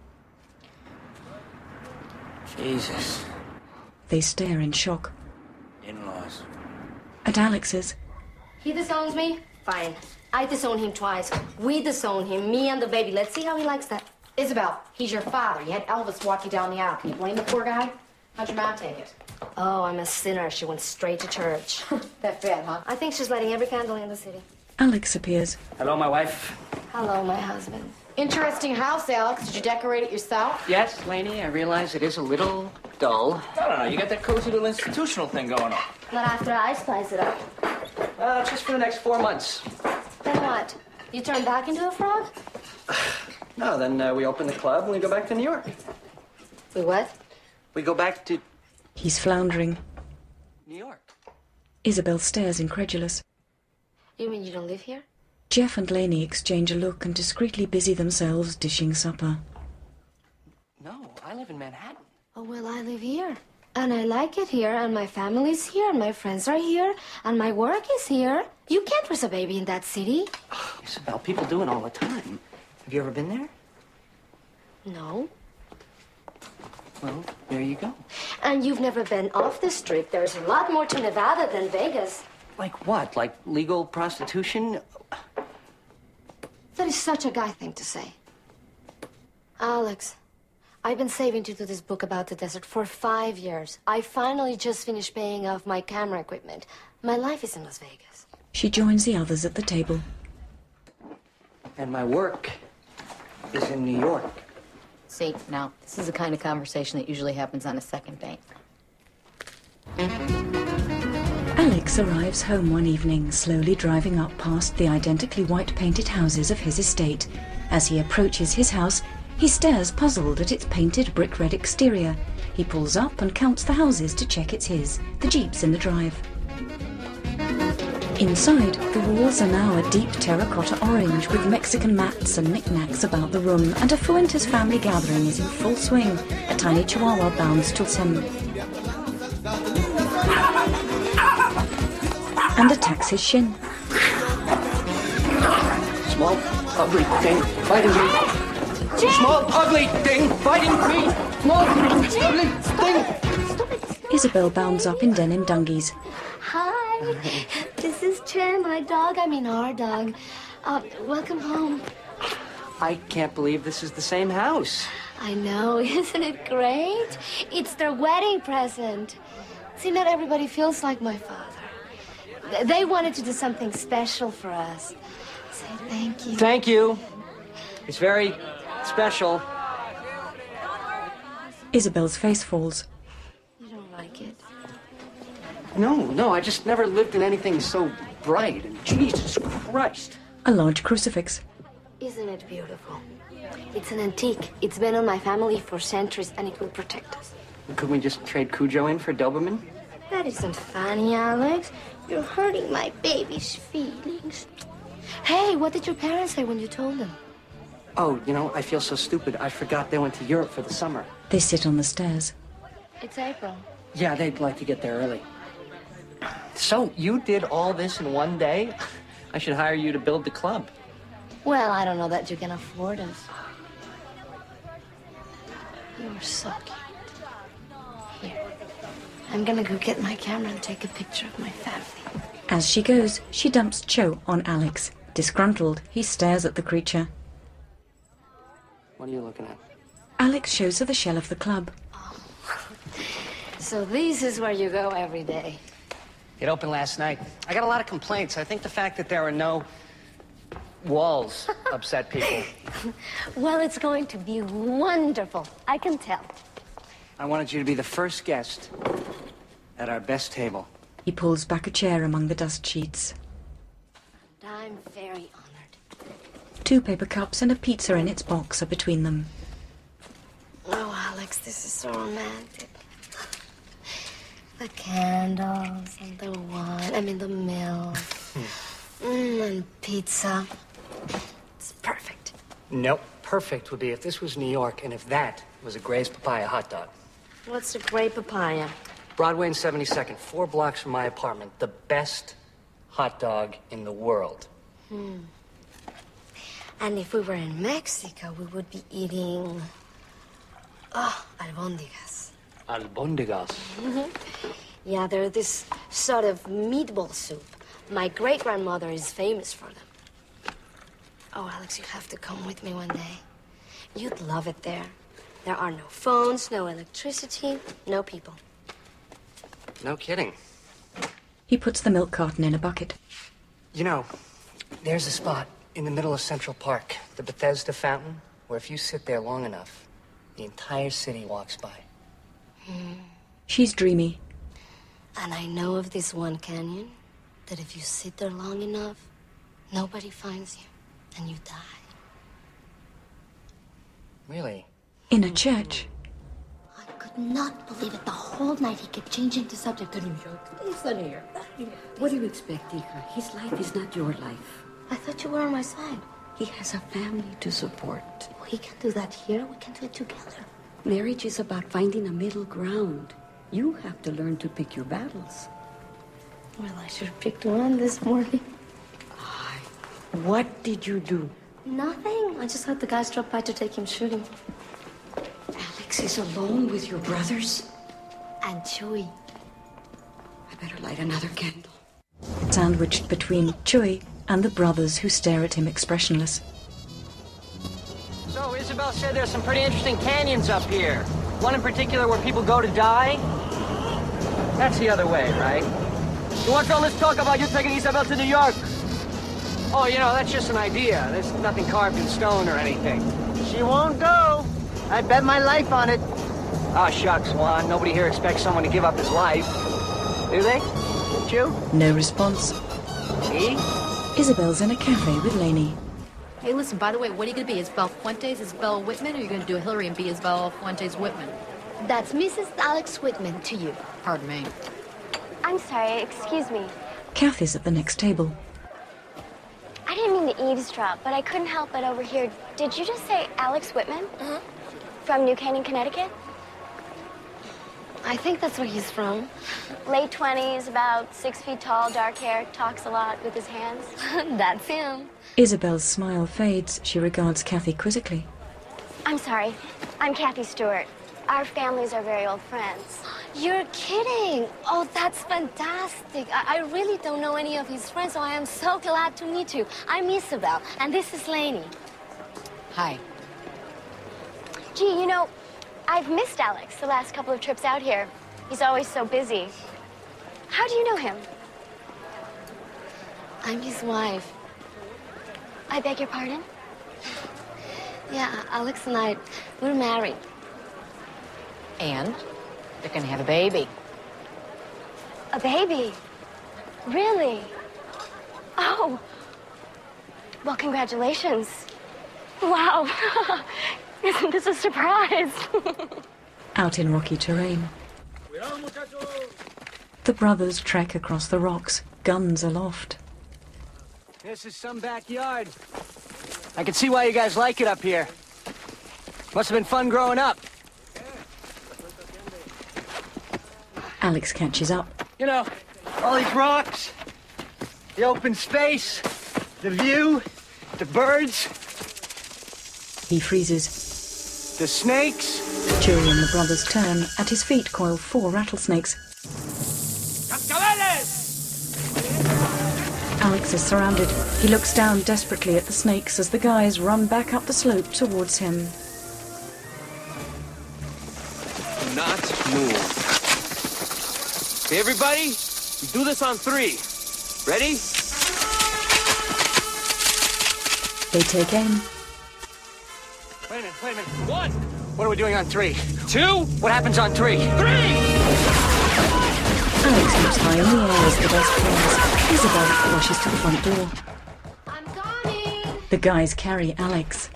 Jesus. They stare in shock. In-laws. At Alex's. He disowns me? Fine. I disown him twice. We disown him, me and the baby. Let's see how he likes that. Isabel, he's your father. You had Elvis walk you down the aisle. Can you blame the poor guy? How'd your mom take it? Oh, I'm a sinner. She went straight to church. That bad, huh? I think she's lighting every candle in the city. Alex appears. Hello, my wife. Hello, my husband. Interesting house, Alex. Did you decorate it yourself? Yes, Laney, I realize it is a little dull. No, you got that cozy little institutional thing going on. Not after I spice it up. Just for the next 4 months. Then what? You turn back into a frog? No, then we open the club and we go back to New York. We what? We go back to He's floundering. New York. Isabel stares incredulous. You mean you don't live here? Jeff and Laney exchange a look and discreetly busy themselves dishing supper. No, I live in Manhattan. Oh, well, I live here. And I like it here, and my family's here, and my friends are here, and my work is here. You can't raise a baby in that city. Isabel, people do it all the time. Have you ever been there? No. Well, there you go. And you've never been off the strip. There's a lot more to Nevada than Vegas. Like what? Like legal prostitution? That is such a guy thing to say. Alex, I've been saving to do this book about the desert for 5 years. I finally just finished paying off my camera equipment. My life is in Las Vegas. She joins the others at the table. And my work is in New York. See, now, this is the kind of conversation that usually happens on a second date. Alex arrives home one evening, slowly driving up past the identically white-painted houses of his estate. As he approaches his house, he stares puzzled at its painted brick-red exterior. He pulls up and counts the houses to check it's his. The Jeep's in the drive. Inside, the walls are now a deep terracotta orange with Mexican mats and knickknacks about the room, and a Fuentes family gathering is in full swing. A tiny chihuahua bounds towards him and attacks his shin. Small, ugly thing fighting me. Small, ugly thing fighting me. Small, ugly thing. Isabel bounds up in denim dungies. Hi, this is Chen, my dog. I mean our dog. Welcome home. I can't believe this is the same house. I know, isn't it great? It's their wedding present. See, not everybody feels like my father. They wanted to do something special for us. Say thank you. Thank you. It's very special. Isabel's face falls. You don't like it? No, I just never lived in anything so bright. And Jesus Christ. A large crucifix. Isn't it beautiful? It's an antique. It's been on my family for centuries, and it will protect us. Could we just trade Cujo in for Doberman? That isn't funny, Alex. You're hurting my baby's feelings. Hey, what did your parents say when you told them? Oh, you know, I feel so stupid. I forgot they went to Europe for the summer. They sit on the stairs. It's April. Yeah, they'd like to get there early. So, you did all this in one day? I should hire you to build the club. Well, I don't know that you can afford us. You're so cute. Here. I'm gonna go get my camera and take a picture of my family. As she goes, she dumps Cho on Alex. Disgruntled, he stares at the creature. What are you looking at? Alex shows her the shell of the club. So this is where you go every day. It opened last night. I got a lot of complaints. I think the fact that there are no walls upset people. Well, it's going to be wonderful. I can tell. I wanted you to be the first guest at our best table. He pulls back a chair among the dust sheets. And I'm very honored. 2 paper cups and a pizza in its box are between them. Oh, Alex, this is so romantic. The candles and the wine, the milk. And pizza. It's perfect. Nope. Perfect would be if this was New York and if that was a Gray's Papaya hot dog. What's a gray papaya? Broadway and 72nd, 4 blocks from my apartment. The best hot dog in the world. And if we were in Mexico, we would be eating... albondigas. Albondigas. Yeah, they're this sort of meatball soup. My great-grandmother is famous for them. Oh, Alex, you have to come with me one day. You'd love it there. There are no phones, no electricity, no people. No kidding. He puts the milk carton in a bucket. You know, there's a spot in the middle of Central Park, the Bethesda Fountain, where if you sit there long enough, the entire city walks by. She's dreamy. And I know of this one canyon that if you sit there long enough, nobody finds you, and you die. Really? In a church. I could not believe it. The whole night he kept changing the subject to New York. Listen here. What do you expect, Ika? His life is not your life. I thought you were on my side. He has a family to support. Well, he can do that here. We can do it together. Marriage is about finding a middle ground. You have to learn to pick your battles. Well, I should have picked one this morning. What did you do? Nothing. I just had the guys drop by to take him shooting. Alex is alone with your brothers? And Chewy. I better light another candle. Sandwiched between Chewy and the brothers who stare at him expressionless. So, Isabel said there's some pretty interesting canyons up here. One in particular where people go to die. That's the other way, right? So what's all this talk about you taking Isabel to New York? Oh, you know, that's just an idea. There's nothing carved in stone or anything. She won't go. I bet my life on it. Oh, shucks, Juan. Nobody here expects someone to give up his life. Do they? Don't you? No response. Me? Isabel's in a cafe with Lainey. Hey, listen, by the way, what are you going to be? Isabel Fuentes, Isabel Whitman, or are you going to do a Hillary and be Isabel Fuentes Whitman? That's Mrs. Alex Whitman to you. Pardon me. I'm sorry, excuse me. Kathy's at the next table. I didn't mean to eavesdrop, but I couldn't help but overhear. Did you just say Alex Whitman? From New Canaan, Connecticut? I think that's where he's from. Late 20s, about 6 feet tall, dark hair, talks a lot with his hands. That's him. Isabel's smile fades. She regards Kathy quizzically. I'm sorry. I'm Kathy Stewart. Our families are very old friends. You're kidding. Oh, that's fantastic. I really don't know any of his friends, so I am so glad to meet you. I'm Isabel, and this is Lainey. Hi. Gee, you know, I've missed Alex the last couple of trips out here. He's always so busy. How do you know him? I'm his wife. I beg your pardon? Yeah, Alex and I, we're married. And they're going to have a baby. A baby? Really? Oh. Well, congratulations. Wow. Isn't this a surprise? Out in rocky terrain. The brothers trek across the rocks, guns aloft. This is some backyard. I can see why you guys like it up here. Must have been fun growing up. Alex catches up. You know, all these rocks, the open space, the view, the birds. He freezes. The snakes. Chewie and the brothers turn. At his feet coil 4 rattlesnakes. Alex is surrounded. He looks down desperately at the snakes as the guys run back up the slope towards him. Do not move. Okay, everybody, we do this on 3. Ready? They take aim. Wait a minute. 1. What are we doing on 3? 2. What happens on 3? 3! Alex looks high in the air as the dust flies. Isabel rushes to the front door. I'm coming! The guys carry Alex.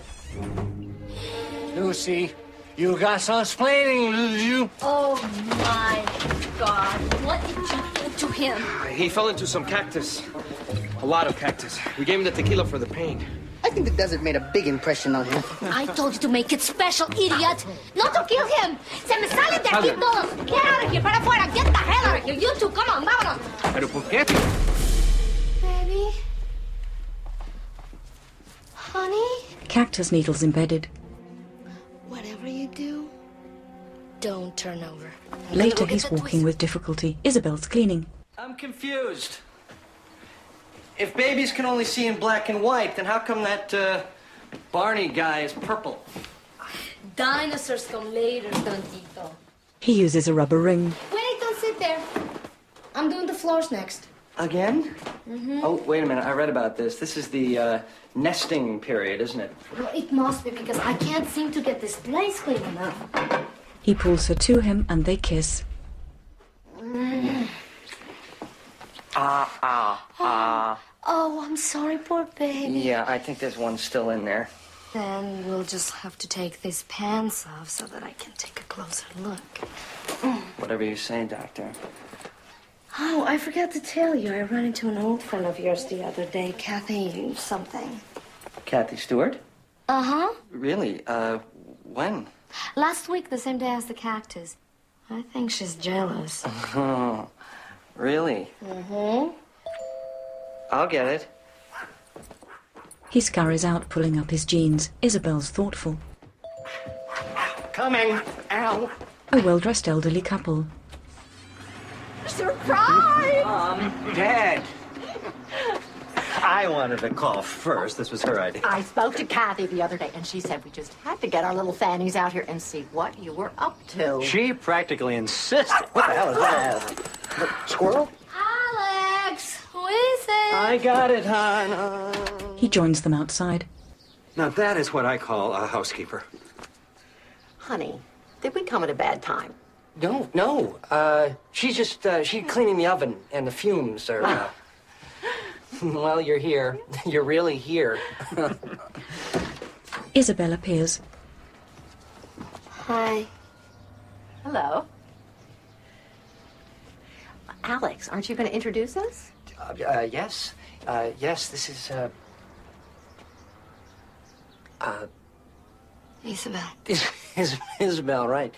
Lucy, you got some explaining to do. Oh my God. What did you do to him? He fell into some cactus. A lot of cactus. We gave him the tequila for the pain. I think the desert made a big impression on him. I told you to make it special, idiot! Not to kill him! Se me salen de aquí todos! Get out of here! Para afuera! Get the hell out of here! You two, come on, vámonos! ¿Pero por qué? Baby? Honey? Cactus needles embedded. Whatever you do, don't turn over. Later, he's walking with difficulty. Isabel's cleaning. I'm confused. If babies can only see in black and white, then how come that Barney guy is purple? Dinosaurs come later, Tontito. He uses a rubber ring. Wait, don't sit there. I'm doing the floors next. Again? Mm-hmm. Oh, wait a minute. I read about this. This is the nesting period, isn't it? Well, it must be because I can't seem to get this place clean enough. He pulls her to him and they kiss. Oh, I'm sorry, poor baby. Yeah, I think there's one still in there. Then we'll just have to take these pants off so that I can take a closer look. Whatever you say, Doctor. Oh, I forgot to tell you. I ran into an old friend of yours the other day, Kathy something. Kathy Stewart? Uh-huh. Really? When? Last week, the same day as the cactus. I think she's jealous. Oh, really? Mm-hmm. I'll get it. He scurries out, pulling up his jeans. Isabel's thoughtful. Coming. Ow. A well-dressed elderly couple. Surprise! Dad. I wanted to call first. This was her idea. I spoke to Kathy the other day, and she said we just had to get our little fannies out here and see what you were up to. She practically insisted. What the hell is that? Squirrel? Alex! Who is it? I got it, hon. He joins them outside. Now that is what I call a housekeeper. Honey, did we come at a bad time? No. She's just, she's cleaning the oven, and the fumes are, well, you're here. You're really here. Isabel appears. Hi. Hello. Alex, aren't you going to introduce us? Yes. Yes, this is, Isabel. Isabel, right.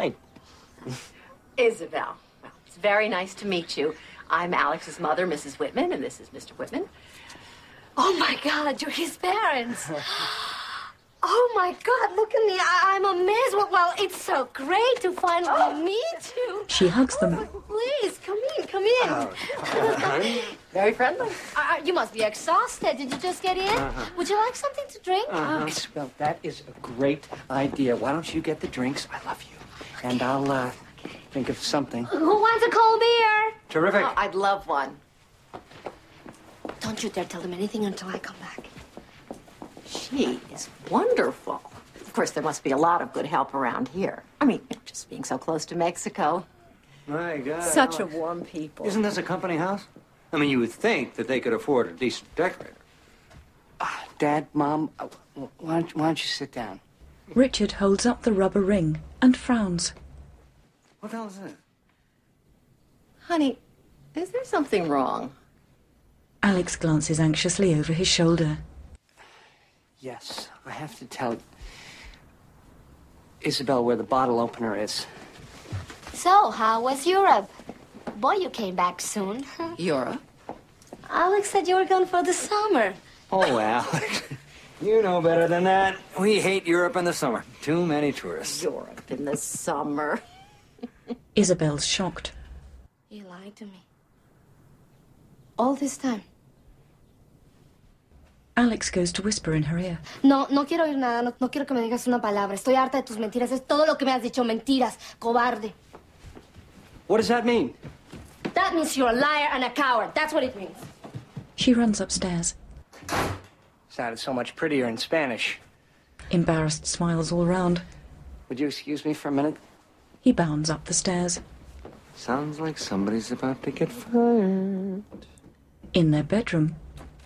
Isabel. Well, it's very nice to meet you. I'm Alex's mother, Mrs. Whitman, and this is Mr. Whitman. Oh, my God, you're his parents. Oh, my God, look at me. I'm amazed. Well, it's so great to finally meet you. She hugs them. Please, come in. Very friendly. You must be exhausted. Did you just get in? Would you like something to drink? Isabel, that is a great idea. Why don't you get the drinks? I love you. Okay. And I'll, think of something. Who wants a cold beer? Terrific. Oh, I'd love one. Don't you dare tell them anything until I come back. She is wonderful. Of course, there must be a lot of good help around here. I mean, just being so close to Mexico. My God. Such a warm people. Isn't this a company house? I mean, you would think that they could afford a decent decorator. Dad, Mom, why don't you sit down? Richard holds up the rubber ring and frowns. What the hell is this? Honey, Is there something wrong? Alex glances anxiously over his shoulder. Yes, I have to tell Isabel where the bottle opener is. So, how was Europe? Boy, you came back soon. Europe? Alex said you were gone for the summer. Oh, Alex. You know better than that. We hate Europe in the summer. Too many tourists. Europe in the summer. Isabel's shocked. You lied to me. All this time. Alex goes to whisper in her ear. No quiero oír nada. No quiero que me digas una palabra. Estoy harta de tus mentiras. Es todo lo que me has dicho. Mentiras. Cobarde. What does that mean? That means you're a liar and a coward. That's what it means. She runs upstairs. Sounded so much prettier in Spanish. Embarrassed smiles all round. Would you excuse me for a minute? He bounds up the stairs. Sounds like somebody's about to get fired. In their bedroom.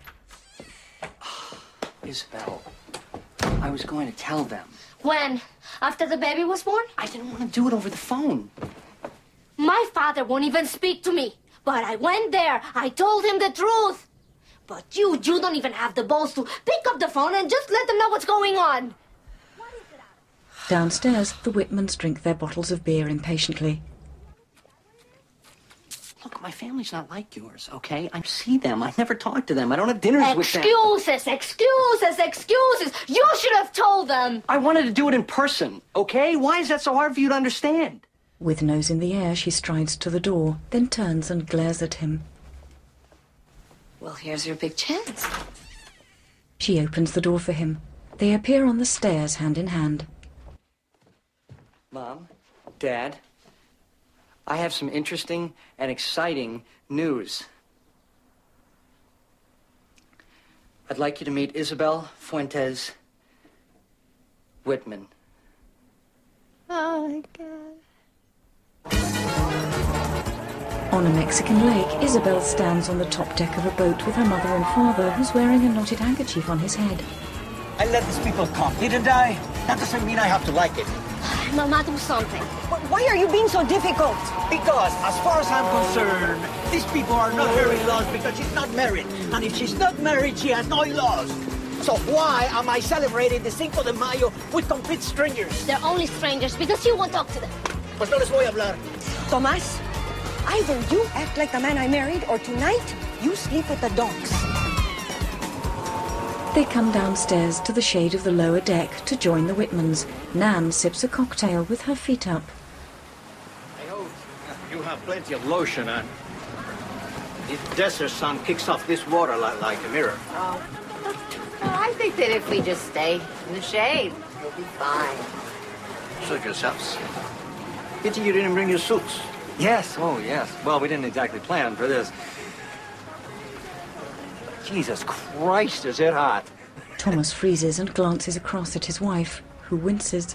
Isabel, I was going to tell them. When? After the baby was born? I didn't want to do it over the phone. My father won't even speak to me. But I went there. I told him the truth. But you don't even have the balls to pick up the phone and just let them know what's going on. Downstairs, the Whitmans drink their bottles of beer impatiently. Look, my family's not like yours, okay? I see them. I never talk to them. I don't have dinners with them. Excuses. You should have told them. I wanted to do it in person, okay? Why is that so hard for you to understand? With nose in the air, she strides to the door, then turns and glares at him. Well, here's your big chance. She opens the door for him. They appear on the stairs, hand in hand. Mom, Dad, I have some interesting and exciting news. I'd like you to meet Isabel Fuentes Whitman. Oh, my God. On a Mexican lake, Isabel stands on the top deck of a boat with her mother and father, who's wearing a knotted handkerchief on his head. I let these people come, didn't I? That doesn't mean I have to like it. Mama, do something. Why are you being so difficult? Because, as far as I'm concerned, these people are not her in-laws because she's not married. And if she's not married, she has no in-laws. So why am I celebrating the Cinco de Mayo with complete strangers? They're only strangers because you won't talk to them. Pues no les voy a hablar. Tomas, either you act like the man I married, or tonight you sleep with the dogs. They come downstairs to the shade of the lower deck to join the Whitmans. Nan sips a cocktail with her feet up. I hope you have plenty of lotion on. The desert sun kicks off this water like a mirror. Oh. I think that if we just stay in the shade, we'll be fine. Suit yourselves. Pity you didn't bring your suits. Yes, oh yes. Well, we didn't exactly plan for this. Jesus Christ, is it hot? Thomas freezes and glances across at his wife, who winces.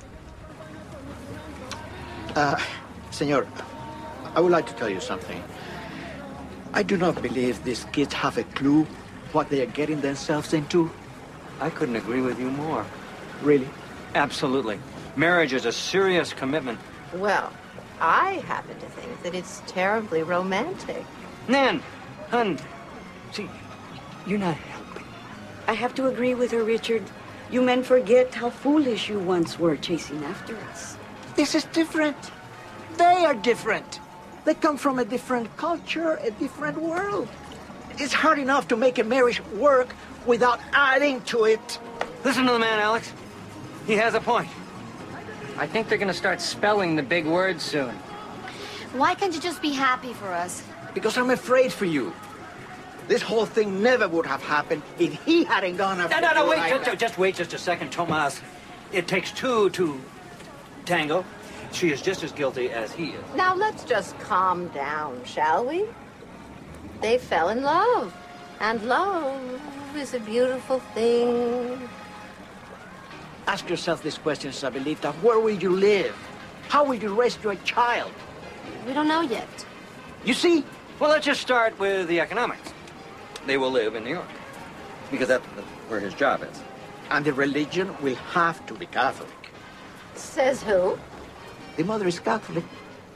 Senor, I would like to tell you something. I do not believe these kids have a clue what they are getting themselves into. I couldn't agree with you more. Really? Absolutely. Marriage is a serious commitment. Well, I happen to think that it's terribly romantic. Nan, hun, see, you're not helping. I have to agree with her, Richard. You men forget how foolish you once were chasing after us. This is different. They are different. They come from a different culture, a different world. It's hard enough to make a marriage work without adding to it. Listen to the man, Alex. He has a point. I think they're gonna start spelling the big words soon. Why can't you just be happy for us? Because I'm afraid for you. This whole thing never would have happened if he hadn't gone after you. No, wait, just wait just a second, Tomas. It takes two to tango. She is just as guilty as he is. Now let's just calm down, shall we? They fell in love. And love is a beautiful thing. Ask yourself this question, Isabelita. Where will you live? How will you raise your child? We don't know yet. You see? Well, let's just start with the economics. They will live in New York, because that's where his job is. And the religion will have to be Catholic. Says who? The mother is Catholic.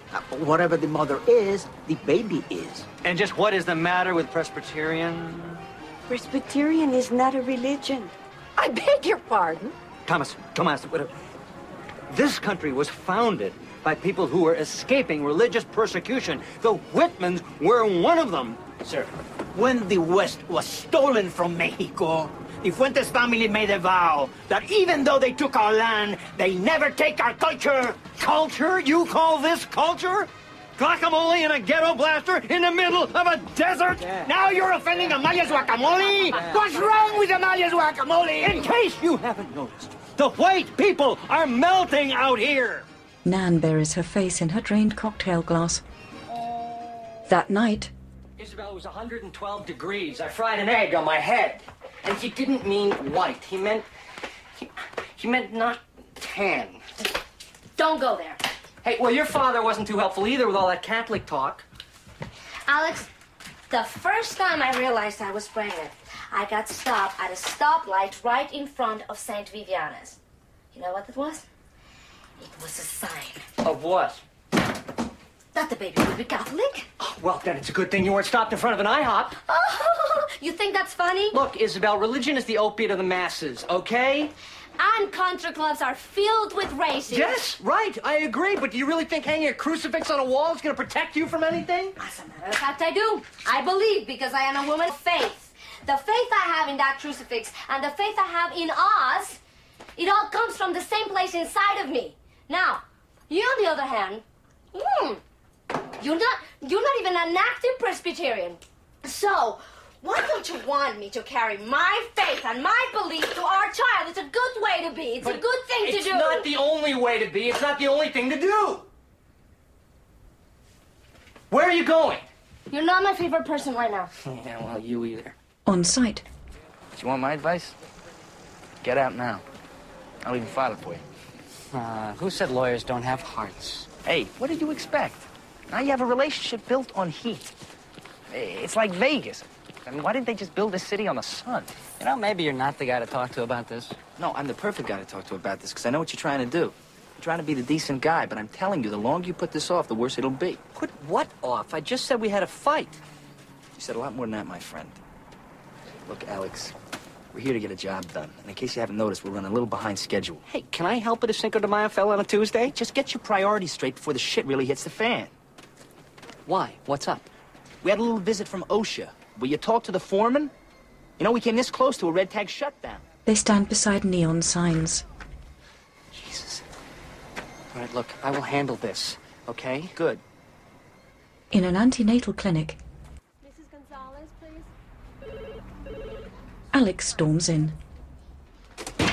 Whatever the mother is, the baby is. And just what is the matter with Presbyterian? Presbyterian is not a religion. I beg your pardon? Thomas, this country was founded by people who were escaping religious persecution. The Whitmans were one of them. Sir, when the West was stolen from Mexico, the Fuentes family made a vow that even though they took our land, they never take our culture. Culture? You call this culture? Guacamole and a ghetto blaster in the middle of a desert? Yeah. Now you're offending Amalia's guacamole? Yeah. What's wrong with Amalia's guacamole? In case you haven't noticed, the white people are melting out here. Nan buries her face in her drained cocktail glass. That night... Isabel, it was 112 degrees. I fried an egg on my head. And he didn't mean white. He meant not tan. Don't go there. Hey, well, your father wasn't too helpful either with all that Catholic talk. Alex, the first time I realized I was pregnant, I got stopped at a stoplight right in front of St. Viviana's. You know what it was? It was a sign. Of what? That the baby would be Catholic. Oh, well, then it's a good thing you weren't stopped in front of an IHOP. Oh, you think that's funny? Look, Isabel, religion is the opiate of the masses, okay? And country clubs are filled with racists. Yes, right, I agree. But do you really think hanging a crucifix on a wall is going to protect you from anything? As a matter of fact, I do. I believe because I am a woman of faith. The faith I have in that crucifix and the faith I have in us, it all comes from the same place inside of me. Now, you on the other hand, you're not even an active Presbyterian. So, why don't you want me to carry my faith and my belief to our child? It's a good way to be. It's a good thing to do. It's not the only way to be. It's not the only thing to do. Where are you going? You're not my favorite person right now. Yeah, well, you either. On site. Do you want my advice? Get out now. I'll even file it for you. Who said lawyers don't have hearts? Hey, what did you expect? Now you have a relationship built on heat. It's like Vegas. I mean, why didn't they just build this city on the sun? You know, maybe you're not the guy to talk to about this. No, I'm the perfect guy to talk to about this, because I know what you're trying to do. You're trying to be the decent guy, but I'm telling you, the longer you put this off, the worse it'll be. Put what off? I just said we had a fight. You said a lot more than that, my friend. Look, Alex, we're here to get a job done. And in case you haven't noticed, we're running a little behind schedule. Hey, can I help at a Cinco de Mayo fell on a Tuesday? Just get your priorities straight before the shit really hits the fan. Why? What's up? We had a little visit from OSHA. Will you talk to the foreman? You know, we came this close to a red tag shutdown. They stand beside neon signs. Jesus. All right, look, I will handle this, okay? Good. In an antenatal clinic, Mrs. Gonzalez, please. Alex storms in. May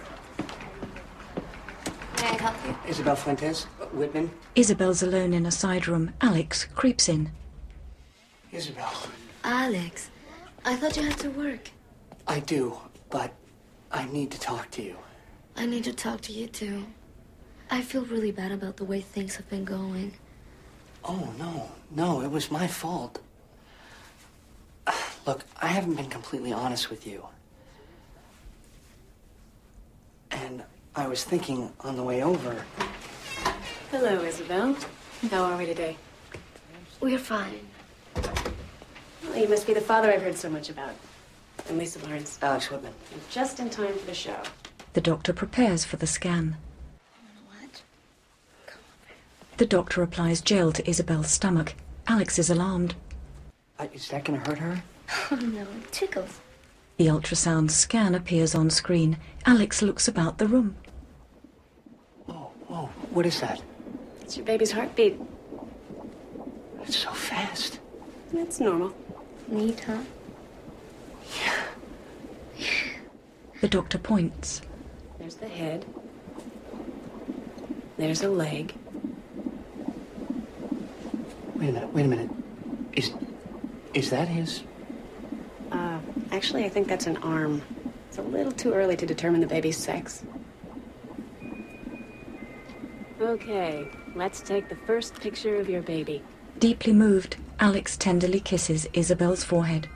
I help you? Isabel Fuentes, Whitman. Isabel's alone in a side room. Alex creeps in. Isabel. Alex, I thought you had to work. I do, but I need to talk to you. I need to talk to you, too. I feel really bad about the way things have been going. Oh, no, it was my fault. Look, I haven't been completely honest with you. And I was thinking on the way over... Hello, Isabel. How are we today? We're fine. Well, you must be the father I've heard so much about. I'm Lisa Barnes. Alex Whitman. I'm just in time for the show. The doctor prepares for the scan. What? The doctor applies gel to Isabel's stomach. Alex is alarmed. Is that gonna hurt her? Oh, no, it tickles. The ultrasound scan appears on screen. Alex looks about the room. Whoa, what is that? It's your baby's heartbeat. It's so fast. That's normal. Neat, huh? The doctor points. There's the head. There's a leg. Wait a minute. Is that his? Actually, I think that's an arm. It's a little too early to determine the baby's sex. Okay, let's take the first picture of your baby. Deeply moved, Alex tenderly kisses Isabel's forehead.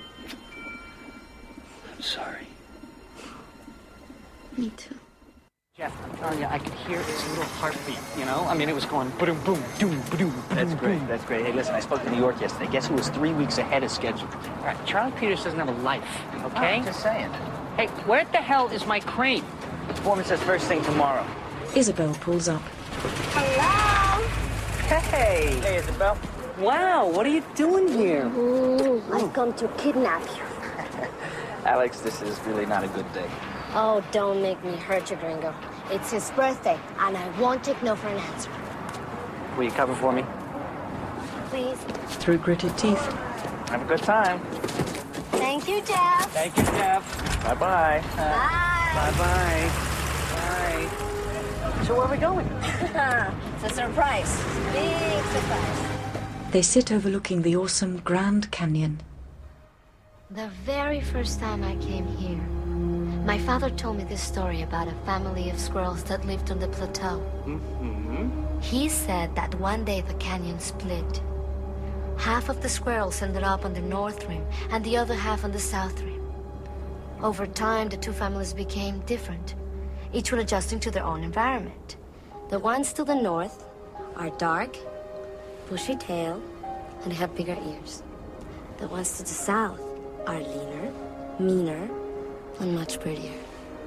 I'm sorry. Me too. Jeff, I'm telling you, I could hear its little heartbeat, you know? I mean, it was going boom, boom, doom, boom. That's great. That's great. Hey, listen, I spoke to New York yesterday. Guess who was 3 weeks ahead of schedule? All right, Charlie Peters doesn't have a life, okay? Oh, just saying. Hey, where the hell is my crane? Foreman says first thing tomorrow. Isabel pulls up. Hello? Hey! Hey, Isabel. Wow, what are you doing here? I've come to kidnap you. Alex, this is really not a good day. Oh, don't make me hurt you, Gringo. It's his birthday, and I won't take no for an answer. Will you cover for me? Please. Through gritted teeth. Have a good time. Thank you, Jeff. Thank you, Jeff. Bye-bye. Bye. Bye-bye. Bye. So where are we going? It's a surprise. Big surprise. They sit overlooking the awesome Grand Canyon. The very first time I came here, my father told me this story about a family of squirrels that lived on the plateau. He said that one day the canyon split. Half of the squirrels ended up on the north rim, and the other half on the south rim. Over time, the two families became different, each one adjusting to their own environment. The ones to the north are dark, bushy tail, and they have bigger ears. The ones to the south are leaner, meaner, and much prettier.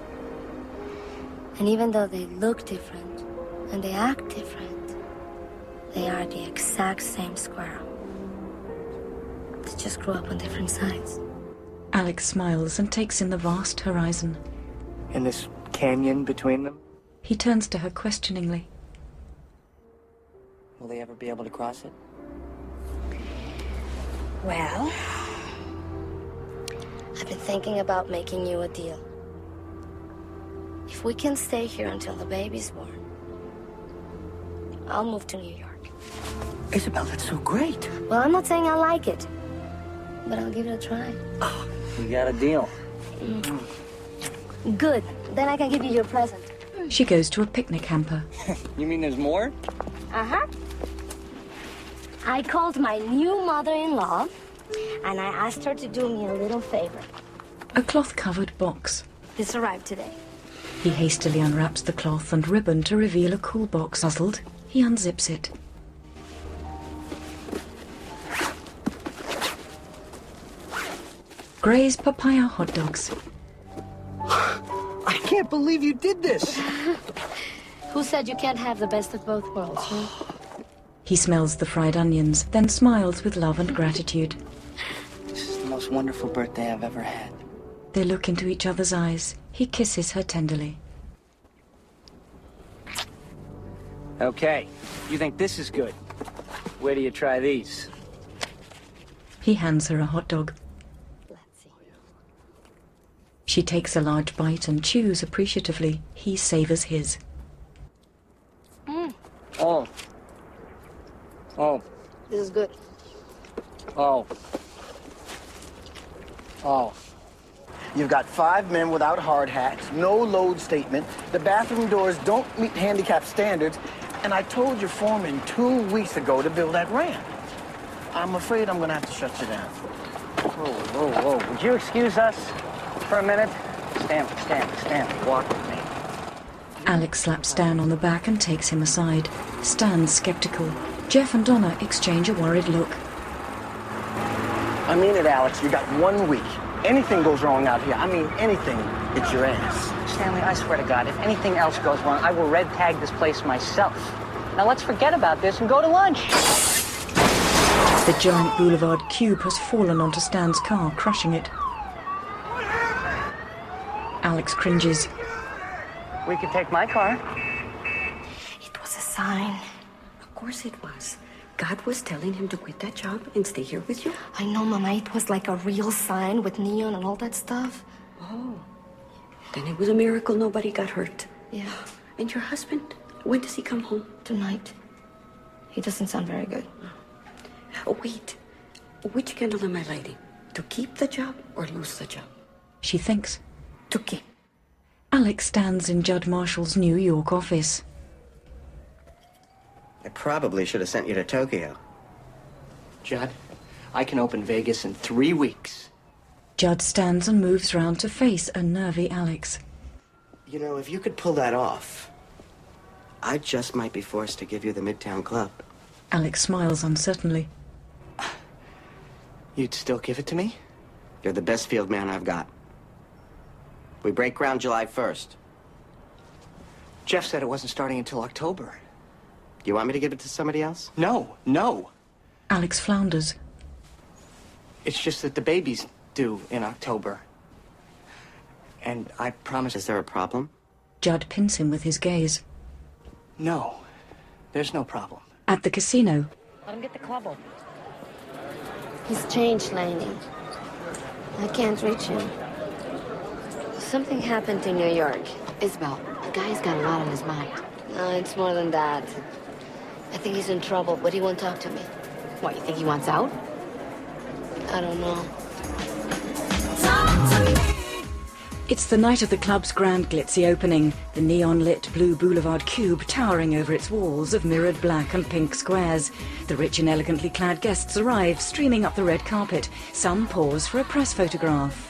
And even though they look different and they act different, they are the exact same squirrel. They just grew up on different sides. Alex smiles and takes in the vast horizon. And this canyon between them? He turns to her questioningly. Will they ever be able to cross it? Well, I've been thinking about making you a deal. If we can stay here until the baby's born, I'll move to New York. Isabel, that's so great. Well, I'm not saying I like it, but I'll give it a try. We got a deal. Good. Then I can give you your present. She goes to a picnic hamper. You mean there's more? Uh-huh. I called my new mother-in-law, and I asked her to do me a little favor. A cloth-covered box. This arrived today. He hastily unwraps the cloth and ribbon to reveal a cool box. Puzzled, he unzips it. Gray's papaya hot dogs. I can't believe you did this. Who said you can't have the best of both worlds, huh? He smells the fried onions, then smiles with love and gratitude. This is the most wonderful birthday I've ever had. They look into each other's eyes. He kisses her tenderly. Okay, you think this is good? Where do you try these? He hands her a hot dog. She takes a large bite and chews appreciatively. He savors his. Oh. Oh. This is good. Oh. Oh. You've got 5 men without hard hats, no load statement, the bathroom doors don't meet handicap standards, and I told your foreman 2 weeks ago to build that ramp. I'm afraid I'm gonna have to shut you down. Whoa, whoa, whoa. Would you excuse us for a minute? Stanley, walk with me. Alex slaps Stan on the back and takes him aside. Stan's skeptical. Jeff and Donna exchange a worried look. I mean it, Alex. You got 1 week. Anything goes wrong out here, I mean anything, it's your ass. Stanley, I swear to God, if anything else goes wrong, I will red tag this place myself. Now let's forget about this and go to lunch. The giant boulevard cube has fallen onto Stan's car, crushing it. Alex cringes. We could take my car. It was a sign. Of course it was. God was telling him to quit that job and stay here with you? I know, Mama. It was like a real sign with neon and all that stuff. Oh. Then it was a miracle nobody got hurt. Yeah. And your husband? When does he come home? Tonight. He doesn't sound very good. Oh, wait. Which candle am I lighting? To keep the job or lose the job? She thinks. To keep. Alex stands in Judd Marshall's New York office. I probably should have sent you to Tokyo. Judd, I can open Vegas in 3 weeks. Judd stands and moves round to face a nervy Alex. You know, if you could pull that off, I just might be forced to give you the Midtown Club. Alex smiles uncertainly. You'd still give it to me? You're the best field man I've got. We break ground July 1st. Jeff said it wasn't starting until October. You want me to give it to somebody else? No, no. Alex flounders. It's just that the baby's due in October. And I promise... Is there a problem? Judd pins him with his gaze. No, there's no problem. At the casino. Let him get the club open. He's changed, Laney. I can't reach him. Something happened in New York. Isabel, the guy's got a lot on his mind. No, it's more than that. I think he's in trouble, but he won't talk to me. What, you think he wants out? I don't know. It's the night of the club's grand glitzy opening, the neon-lit blue boulevard cube towering over its walls of mirrored black and pink squares. The rich and elegantly clad guests arrive, streaming up the red carpet. Some pause for a press photograph.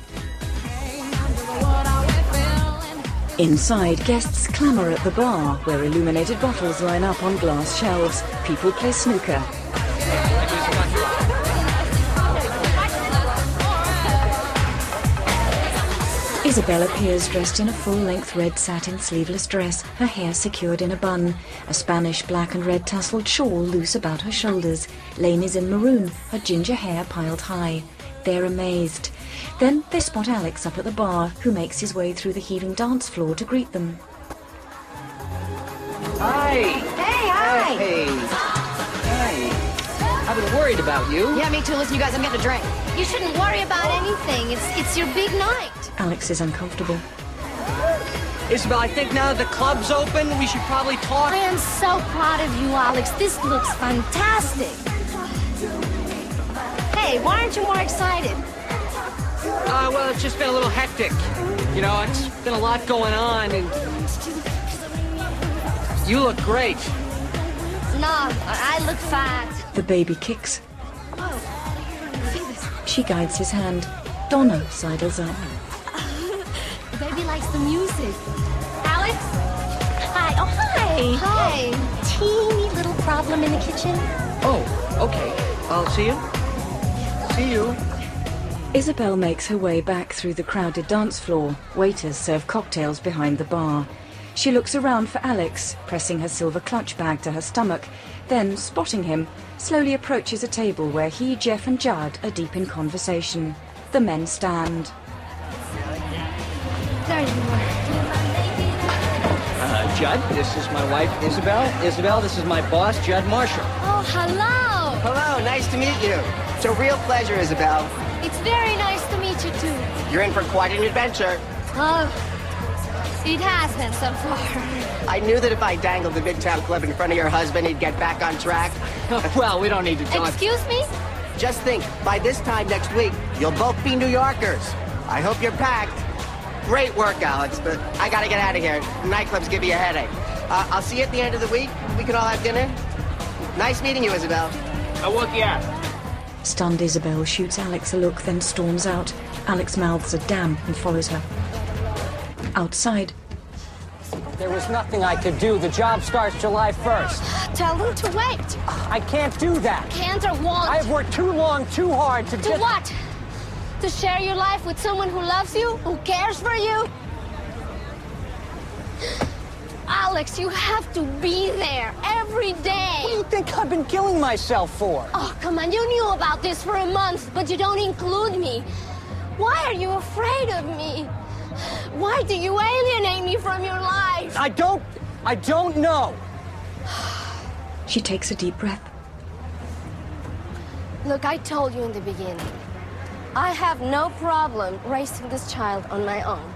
Inside, guests clamour at the bar, where illuminated bottles line up on glass shelves. People play snooker. Isabel appears dressed in a full-length red satin sleeveless dress, her hair secured in a bun, a Spanish black and red tasseled shawl loose about her shoulders. Lane is in maroon, her ginger hair piled high. They're amazed. Then they spot Alex up at the bar, who makes his way through the heaving dance floor to greet them. Hi! Hey, hi! Hey! Hey! I've been worried about you. Yeah, me too. Listen, you guys, I'm getting a drink. You shouldn't worry about anything. It's your big night. Alex is uncomfortable. Isabel, I think now that the club's open, we should probably talk. I am so proud of you, Alex. This looks fantastic. Hey, why aren't you more excited? Well, it's just been a little hectic. You know, it's been a lot going on, and you look great. No, I look fat. The baby kicks. Whoa. See this? She guides his hand. Donna sidles up. The baby likes the music. Alex? Hi. Oh, hi. Hi. Teeny little problem in the kitchen. Oh, okay. I'll see you. See you. Isabel makes her way back through the crowded dance floor. Waiters serve cocktails behind the bar. She looks around for Alex, pressing her silver clutch bag to her stomach. Then, spotting him, slowly approaches a table where he, Jeff and Judd are deep in conversation. The men stand. There you are. Judd, this is my wife, Isabel. Isabel, this is my boss, Judd Marshall. Oh, hello. Hello, nice to meet you. It's a real pleasure, Isabel. It's very nice to meet you, too. You're in for quite an adventure. Oh, it has been so far. I knew that if I dangled the Midtown Club in front of your husband, he'd get back on track. Well, we don't need to talk. Excuse me? Just think, by this time next week, you'll both be New Yorkers. I hope you're packed. Great work, Alex, but I gotta get out of here. Nightclubs give you a headache. I'll see you at the end of the week. We can all have dinner. Nice meeting you, Isabel. I'll walk you out. Stunned Isabel shoots Alex a look, then storms out. Alex mouths a damn and follows her. Outside. There was nothing I could do. The job starts July 1st. Tell them to wait. I can't do that. Can't or won't? I've worked too long, too hard to Do what? To share your life with someone who loves you, who cares for you? Alex, you have to be there every day. What do you think I've been killing myself for? Oh, come on. You knew about this for a month, but you don't include me. Why are you afraid of me? Why do you alienate me from your life? I don't know. She takes a deep breath. Look, I told you in the beginning. I have no problem raising this child on my own.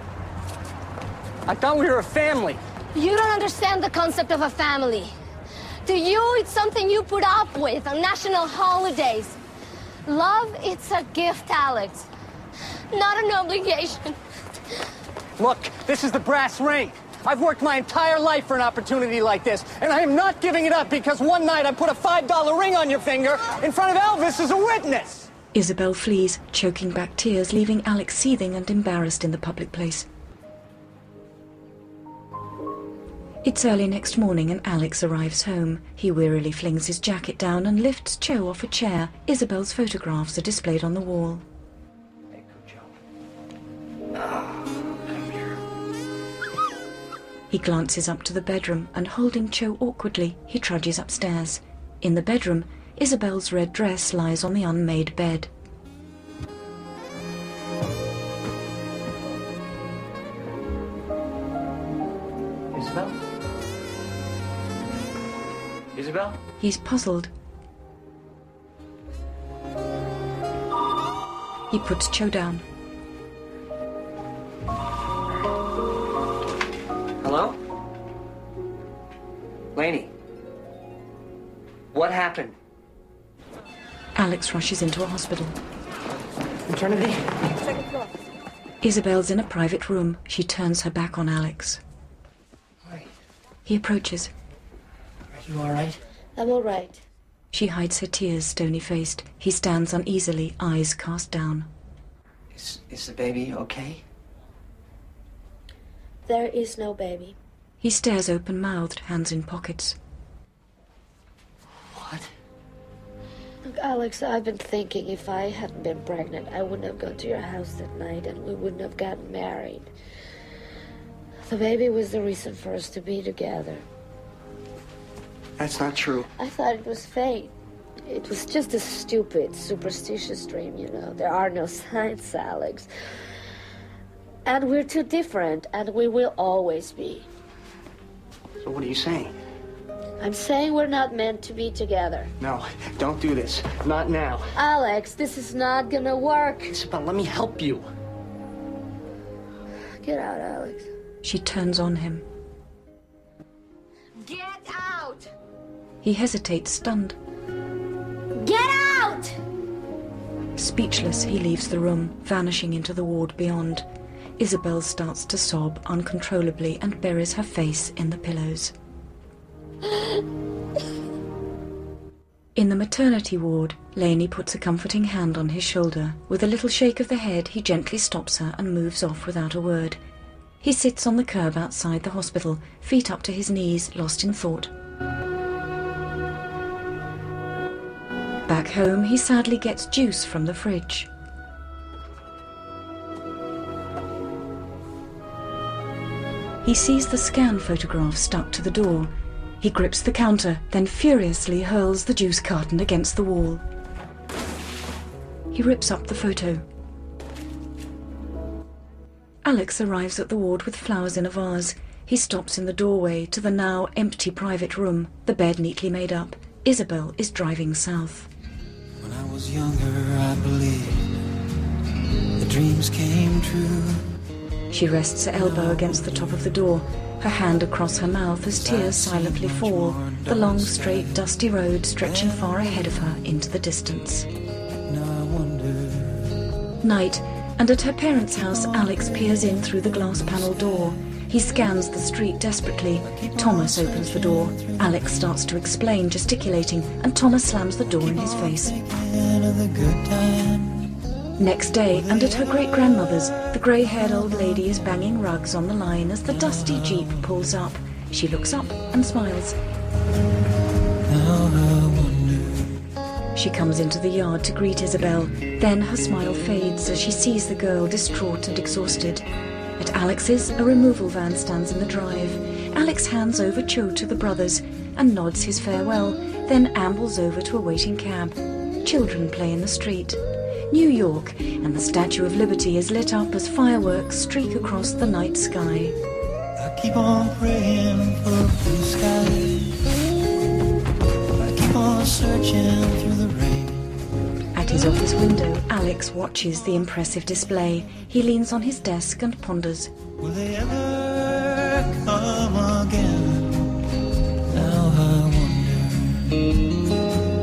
I thought we were a family. You don't understand the concept of a family. To you, it's something you put up with on national holidays. Love, it's a gift, Alex. Not an obligation. Look, this is the brass ring. I've worked my entire life for an opportunity like this, and I am not giving it up because one night I put a $5 ring on your finger in front of Elvis as a witness. Isabel flees, choking back tears, leaving Alex seething and embarrassed in the public place. It's early next morning and Alex arrives home. He wearily flings his jacket down and lifts Cho off a chair. Isabel's photographs are displayed on the wall. He glances up to the bedroom and, holding Cho awkwardly, he trudges upstairs. In the bedroom, Isabel's red dress lies on the unmade bed. Isabel? Isabel? He's puzzled. He puts Cho down. Hello? Laney? What happened? Alex rushes into a hospital. Maternity? Second floor. Isabel's in a private room. She turns her back on Alex. Wait. He approaches. Are you all right? I'm all right. She hides her tears, stony-faced. He stands uneasily, eyes cast down. Is the baby okay? There is no baby. He stares open-mouthed, hands in pockets. What? Look, Alex, I've been thinking if I hadn't been pregnant, I wouldn't have gone to your house that night and we wouldn't have gotten married. The baby was the reason for us to be together. That's not true. I thought it was fate. It was just a stupid, superstitious dream, you know. There are no signs, Alex. And we're too different, and we will always be. So what are you saying? I'm saying we're not meant to be together. No, don't do this. Not now. Alex, this is not gonna work. Isabel, let me help you. Get out, Alex. She turns on him. Get out! He hesitates, stunned. Get out! Speechless, he leaves the room, vanishing into the ward beyond. Isabel starts to sob uncontrollably and buries her face in the pillows. In the maternity ward, Laney puts a comforting hand on his shoulder. With a little shake of the head, he gently stops her and moves off without a word. He sits on the curb outside the hospital, feet up to his knees, lost in thought. Back home, he sadly gets juice from the fridge. He sees the scan photograph stuck to the door. He grips the counter, then furiously hurls the juice carton against the wall. He rips up the photo. Alex arrives at the ward with flowers in a vase. He stops in the doorway to the now empty private room, the bed neatly made up. Isabel is driving south. When I was younger, I believed the dreams came true. She rests her elbow against the top of the door, her hand across her mouth as tears silently fall, the long, straight, dusty road stretching far ahead of her into the distance. Night, and at her parents' house, Alex peers in through the glass-panel door. He scans the street desperately. Thomas opens the door. Alex starts to explain, gesticulating, and Thomas slams the door in his face. Next day, and at her great-grandmother's, the grey-haired old lady is banging rugs on the line as the dusty Jeep pulls up. She looks up and smiles. She comes into the yard to greet Isabel. Then her smile fades as she sees the girl distraught and exhausted. At Alex's, a removal van stands in the drive. Alex hands over Cho to the brothers and nods his farewell, then ambles over to a waiting cab. Children play in the street. New York, and the Statue of Liberty is lit up as fireworks streak across the night sky. I keep on praying for a blue sky. I keep on searching through the rain. At his office window, Alex watches the impressive display. He leans on his desk and ponders. Will they ever come again? Now I wonder.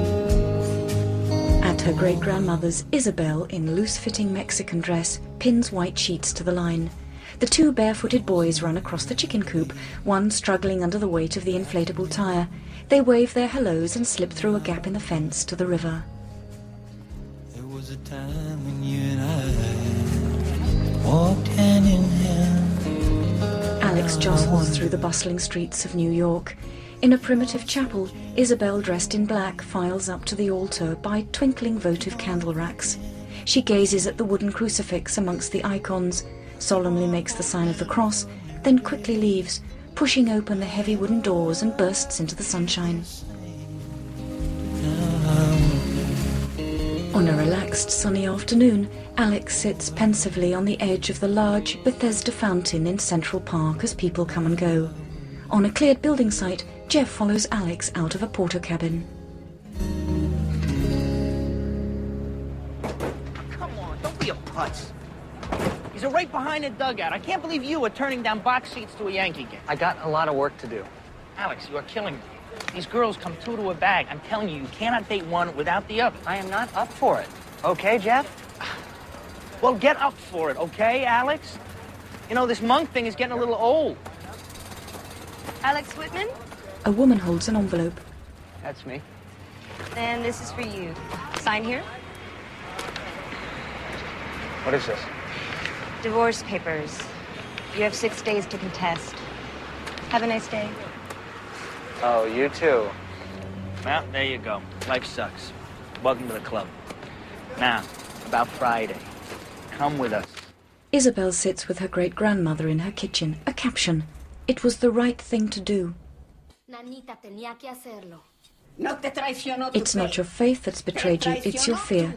At her great-grandmother's, Isabel, in loose-fitting Mexican dress, pins white sheets to the line. The two barefooted boys run across the chicken coop, one struggling under the weight of the inflatable tire. They wave their hellos and slip through a gap in the fence to the river. There was a time when you and I walked hand in hand. Alex jostles through the bustling streets of New York. In a primitive chapel, Isabel, dressed in black, files up to the altar by twinkling votive candle racks. She gazes at the wooden crucifix amongst the icons, solemnly makes the sign of the cross, then quickly leaves, pushing open the heavy wooden doors, and bursts into the sunshine. On a relaxed sunny afternoon, Alex sits pensively on the edge of the large Bethesda fountain in Central Park as people come and go. On a cleared building site, Jeff follows Alex out of a porter cabin. Come on, don't be a putz. He's right behind the dugout. I can't believe you are turning down box seats to a Yankee game. I got a lot of work to do. Alex, you are killing me. These girls come two to a bag. I'm telling you, you cannot date one without the other. I am not up for it. Okay, Jeff? Well, get up for it, okay, Alex? You know, this monk thing is getting a little old. Alex Whitman? A woman holds an envelope. That's me. And this is for you. Sign here. What is this? Divorce papers. You have 6 days to contest. Have a nice day. Oh, you too. Well, there you go. Life sucks. Welcome to the club. Now, about Friday. Come with us. Isabel sits with her great-grandmother in her kitchen. A caption. It was the right thing to do. It's not your faith that's betrayed you, it's your fear.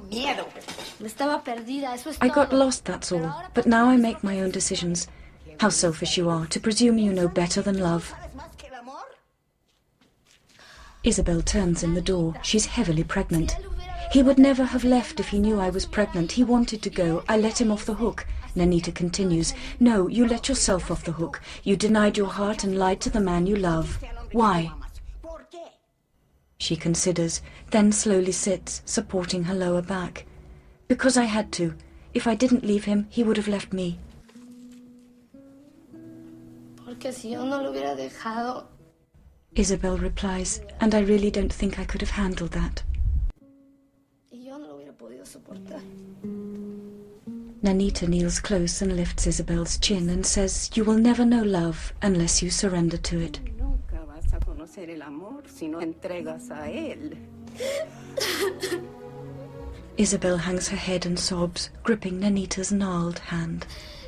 I got lost, that's all. But now I make my own decisions. How selfish you are, to presume you know better than love. Isabel turns in the door. She's heavily pregnant. He would never have left if he knew I was pregnant. He wanted to go. I let him off the hook. Nanita continues. No, you let yourself off the hook. You denied your heart and lied to the man you love. Why? She considers, then slowly sits, supporting her lower back. Because I had to. If I didn't leave him, he would have left me. Porque si yo no lo hubiera dejado... Isabel replies, and I really don't think I could have handled that. Yo no lo hubiera podido soportar. Nanita kneels close and lifts Isabel's chin and says, you will never know love unless you surrender to it. Nunca vas a conocer el amor si no entregas a él. Isabel hangs her head and sobs, gripping Nanita's gnarled hand.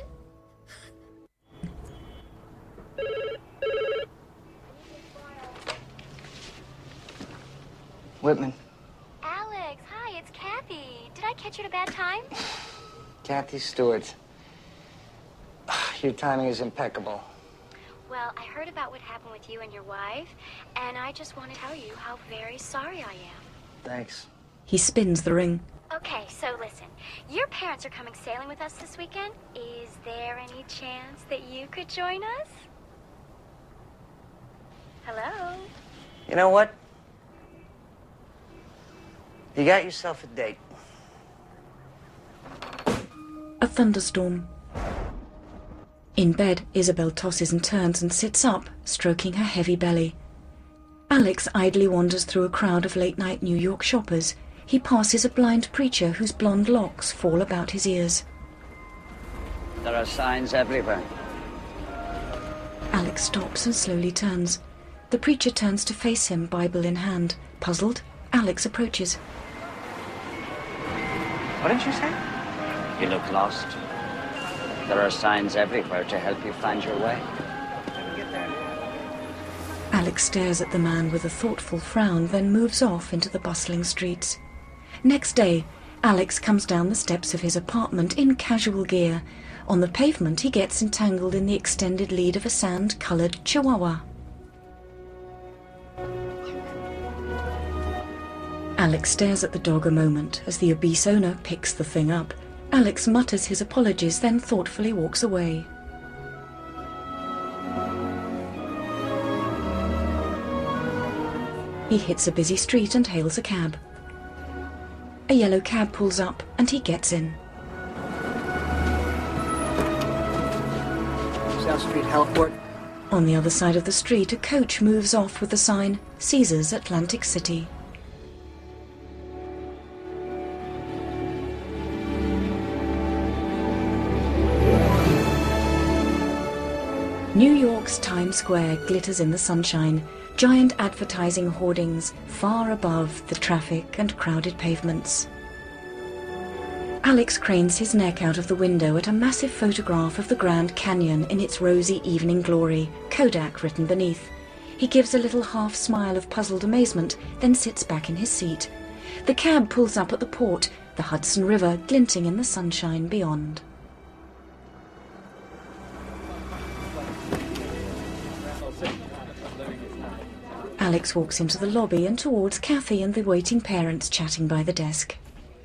Whitman. Alex, hi, it's Kathy. Did I catch you at a bad time? Kathy Stewart. Your timing is impeccable. Well, I heard about what happened with you and your wife, and I just want to tell you how very sorry I am. Thanks. He spins the ring. Okay, so listen. Your parents are coming sailing with us this weekend. Is there any chance that you could join us? Hello? You know what? You got yourself a date. A thunderstorm. In bed, Isabel tosses and turns and sits up, stroking her heavy belly. Alex idly wanders through a crowd of late-night New York shoppers. He passes a blind preacher whose blonde locks fall about his ears. There are signs everywhere. Alex stops and slowly turns. The preacher turns to face him, Bible in hand. Puzzled, Alex approaches. What did you say? You look lost. There are signs everywhere to help you find your way. Alex stares at the man with a thoughtful frown, then moves off into the bustling streets. Next day, Alex comes down the steps of his apartment in casual gear. On the pavement, he gets entangled in the extended lead of a sand-colored chihuahua. Alex stares at the dog a moment as the obese owner picks the thing up. Alex mutters his apologies, then thoughtfully walks away. He hits a busy street and hails a cab. A yellow cab pulls up and he gets in. South Street Helport. On the other side of the street, a coach moves off with the sign, Caesars Atlantic City. New York's Times Square glitters in the sunshine, giant advertising hoardings far above the traffic and crowded pavements. Alex cranes his neck out of the window at a massive photograph of the Grand Canyon in its rosy evening glory, Kodak written beneath. He gives a little half smile of puzzled amazement, then sits back in his seat. The cab pulls up at the port, the Hudson River glinting in the sunshine beyond. Alex walks into the lobby and towards Kathy and the waiting parents chatting by the desk.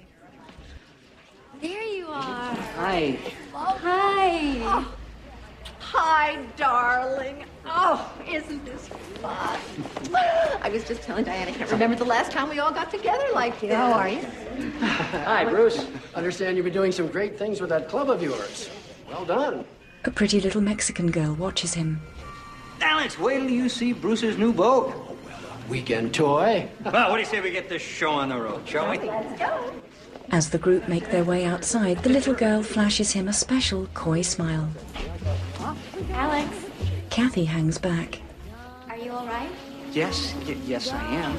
There you are. Hi. Hi. Oh, hi, darling. Oh, isn't this fun? I was just telling Diane I can't remember the last time we all got together like this. How are you? Hi, Bruce. Understand you've been doing some great things with that club of yours. Well done. A pretty little Mexican girl watches him. Alex, wait till you see Bruce's new boat. Weekend toy. Well, what do you say we get this show on the road, shall we? Let's go. As the group make their way outside, the little girl flashes him a special, coy smile. Alex, Kathy hangs back. are you all right? Yes, yes, I am.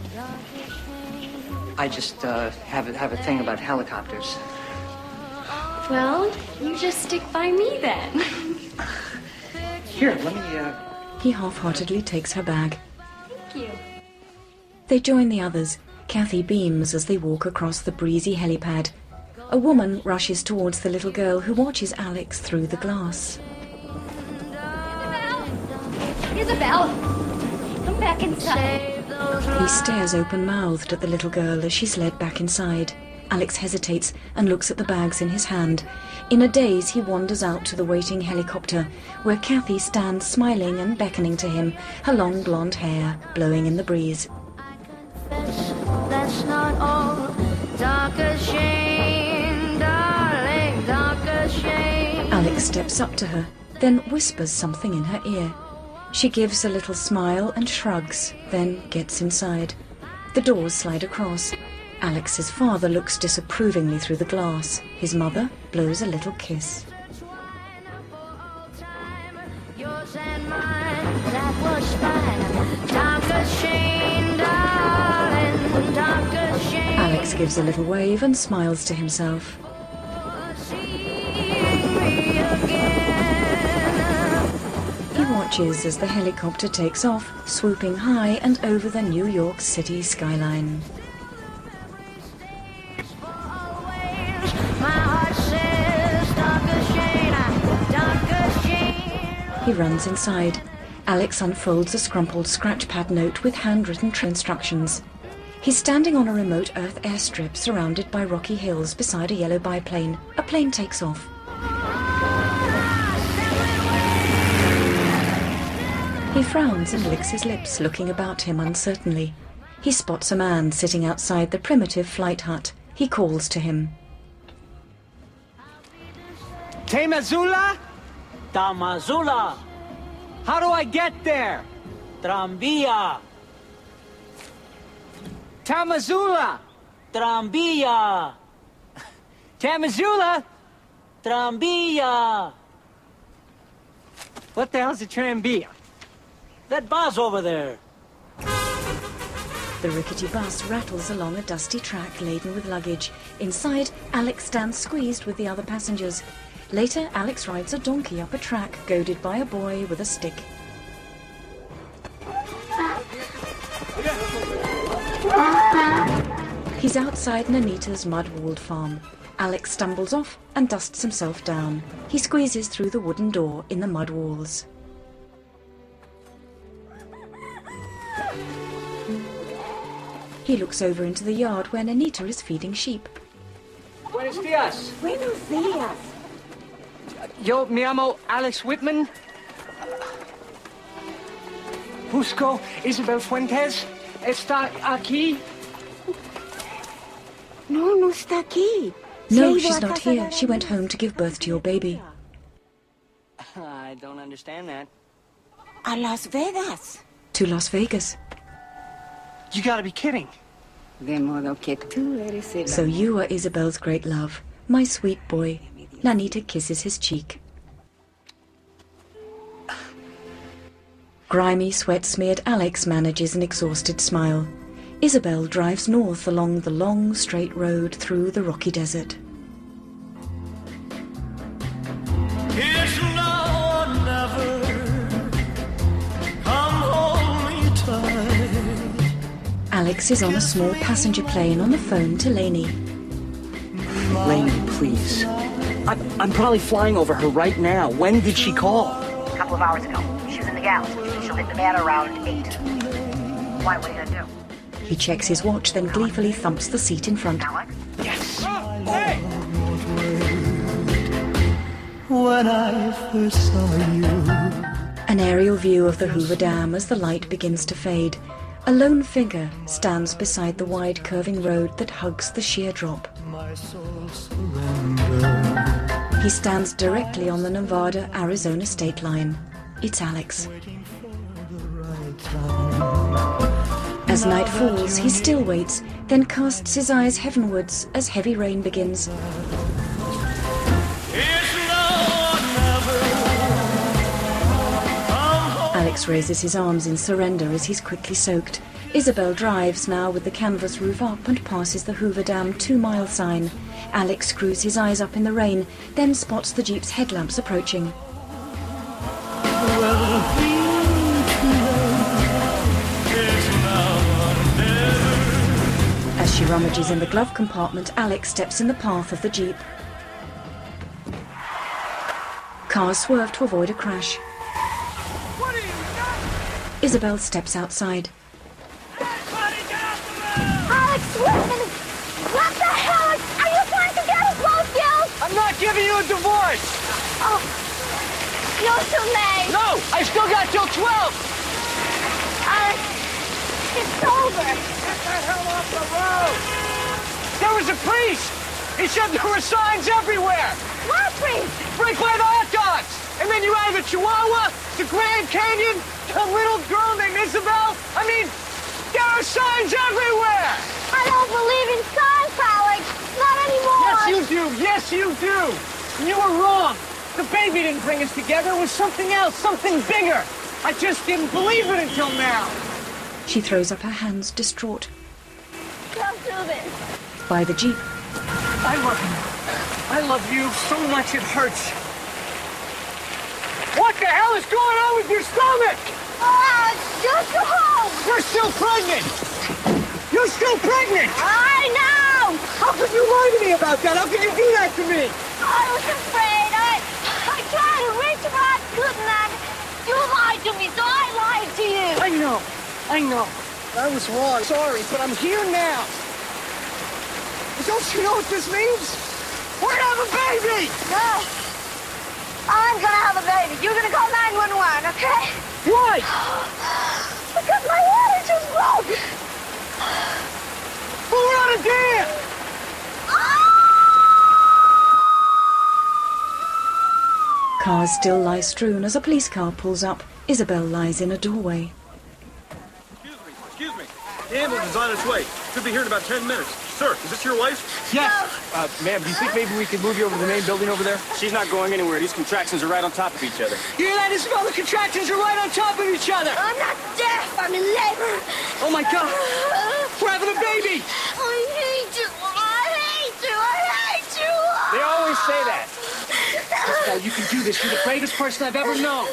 I just have a thing about helicopters. Well, you just stick by me then. Here, let me, He half-heartedly takes her bag. Thank you. They join the others. Kathy beams as they walk across the breezy helipad. A woman rushes towards the little girl who watches Alex through the glass. Isabel, come back inside. He stares open-mouthed at the little girl as she's led back inside. Alex hesitates and looks at the bags in his hand. In a daze, he wanders out to the waiting helicopter, where Kathy stands smiling and beckoning to him, her long blonde hair blowing in the breeze. That's not all. Darker shame, darling, darker shame. Alex steps up to her, then whispers something in her ear. She gives a little smile and shrugs, then gets inside. The doors slide across. Alex's father looks disapprovingly through the glass. His mother blows a little kiss. Yours and mine, that was fine. Darker shame, darling, darker shame. Alex gives a little wave and smiles to himself. He watches as the helicopter takes off, swooping high and over the New York City skyline. He runs inside. Alex unfolds a scrumpled scratch pad note with handwritten instructions. He's standing on a remote Earth airstrip surrounded by rocky hills beside a yellow biplane. A plane takes off. He frowns and licks his lips, looking about him uncertainly. He spots a man sitting outside the primitive flight hut. He calls to him. Temazula? Tamazula. How do I get there? Tranvía. Tamazula! Tranvía. Tamazula! Tranvía. What the hell's a tranvía? That bus over there. The rickety bus rattles along a dusty track laden with luggage. Inside, Alex stands squeezed with the other passengers. Later, Alex rides a donkey up a track, goaded by a boy with a stick. He's outside Nanita's mud-walled farm. Alex stumbles off and dusts himself down. He squeezes through the wooden door in the mud walls. He looks over into the yard where Nanita is feeding sheep. Buenos dias. Buenos dias. Yo me llamo Alex Whitman. Busco Isabel Fuentes. ¿Está aquí? No, no está aquí. No, she's not here. She went home to give birth to your baby. I don't understand that. A Las Vegas. To Las Vegas. You gotta be kidding. De modo que tú eres el... So you are Isabel's great love, my sweet boy. Nanita kisses his cheek. Grimy, sweat-smeared Alex manages an exhausted smile. Isabel drives north along the long, straight road through the rocky desert. It's now or never. Come hold me tight. Alex is on a small passenger plane on the phone to Lainey. Lainey, please. I'm probably flying over her right now. When did she call? A couple of hours ago. She was in the Galaxy. She'll hit Nevada around 8. Why, what are you gonna do? He checks his watch, then gleefully thumps the seat in front. Yes! Hey! When I first saw you. An aerial view of the Hoover Dam as the light begins to fade. A lone figure stands beside the wide curving road that hugs the sheer drop. He stands directly on the Nevada-Arizona state line. It's Alex. As night falls, he still waits, then casts his eyes heavenwards as heavy rain begins. Alex raises his arms in surrender as he's quickly soaked. Isabel drives now with the canvas roof up and passes the Hoover Dam 2-mile sign. Alex screws his eyes up in the rain, then spots the Jeep's headlamps approaching. As she rummages in the glove compartment, Alex steps in the path of the Jeep. Cars swerve to avoid a crash. Isabel steps outside. Alex, wait a minute! What the hell? Are you trying to get us both killed? I'm not giving you a divorce! Oh, you're too late! No! I still got till 12! Alex, it's over! Get the hell off the road! There was a priest! He said there were signs everywhere! What priest? Right by the hot dogs! And then you have the Chihuahua, the Grand Canyon, a little girl named Isabel. I mean, there are signs everywhere! I don't believe in signs, Alex. Not anymore. Yes, you do. Yes, you do. You were wrong. The baby didn't bring us together. It was something else, something bigger. I just didn't believe it until now. She throws up her hands, distraught. Don't do this. By the Jeep. I love you. I love you so much it hurts. What the hell is going on with your stomach? Just go home. You're still pregnant. You're still pregnant. I know. How could you lie to me about that? How could you do that to me? I was afraid. I tried to reach him, but I couldn't. And you lied to me, so I lied to you. I know. I was wrong. Sorry, but I'm here now. Don't you know what this means? We're gonna have a baby! No. I'm gonna have a baby. You're gonna call 911, okay? Why? Because my water just broke. But we're on a dam! Cars still lie strewn as a police car pulls up. Isabel lies in a doorway. Excuse me. The ambulance is on its way. Should be here in about 10 minutes. Sir, is this your wife? Yes. Ma'am, do you think maybe we could move you over to the main building over there? She's not going anywhere. These contractions are right on top of each other. You hear that, Isabel? The contractions are right on top of each other. I'm not deaf. I'm in labor. Oh, my God. We're having a baby. I hate you. I hate you. I hate you. They always say that. Isabel, you can do this. You're the greatest person I've ever known.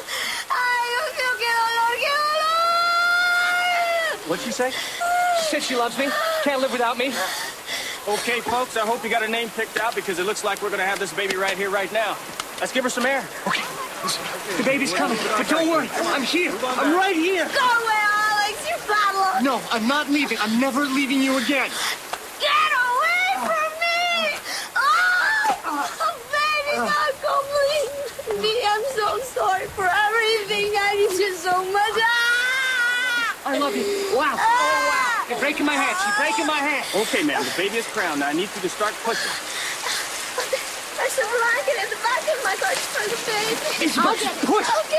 What'd she say? She said she loves me. Can't live without me. Okay, folks, I hope you got a name picked out because it looks like we're going to have this baby right here, right now. Let's give her some air. Okay. The baby's coming, but don't worry. I'm here. I'm right here. Go away, Alex. You bad luck. No, I'm not leaving. I'm never leaving you again. Get away from me! Oh, baby, not complete. I'm so sorry for everything. I need you so much. I love you. Wow. Oh, wow. You're breaking my hand. She's breaking my hand. Okay, ma'am. The baby is crowned. Now I need you to start pushing. There's a blanket in the back of my car for the baby. It's about to push. Okay.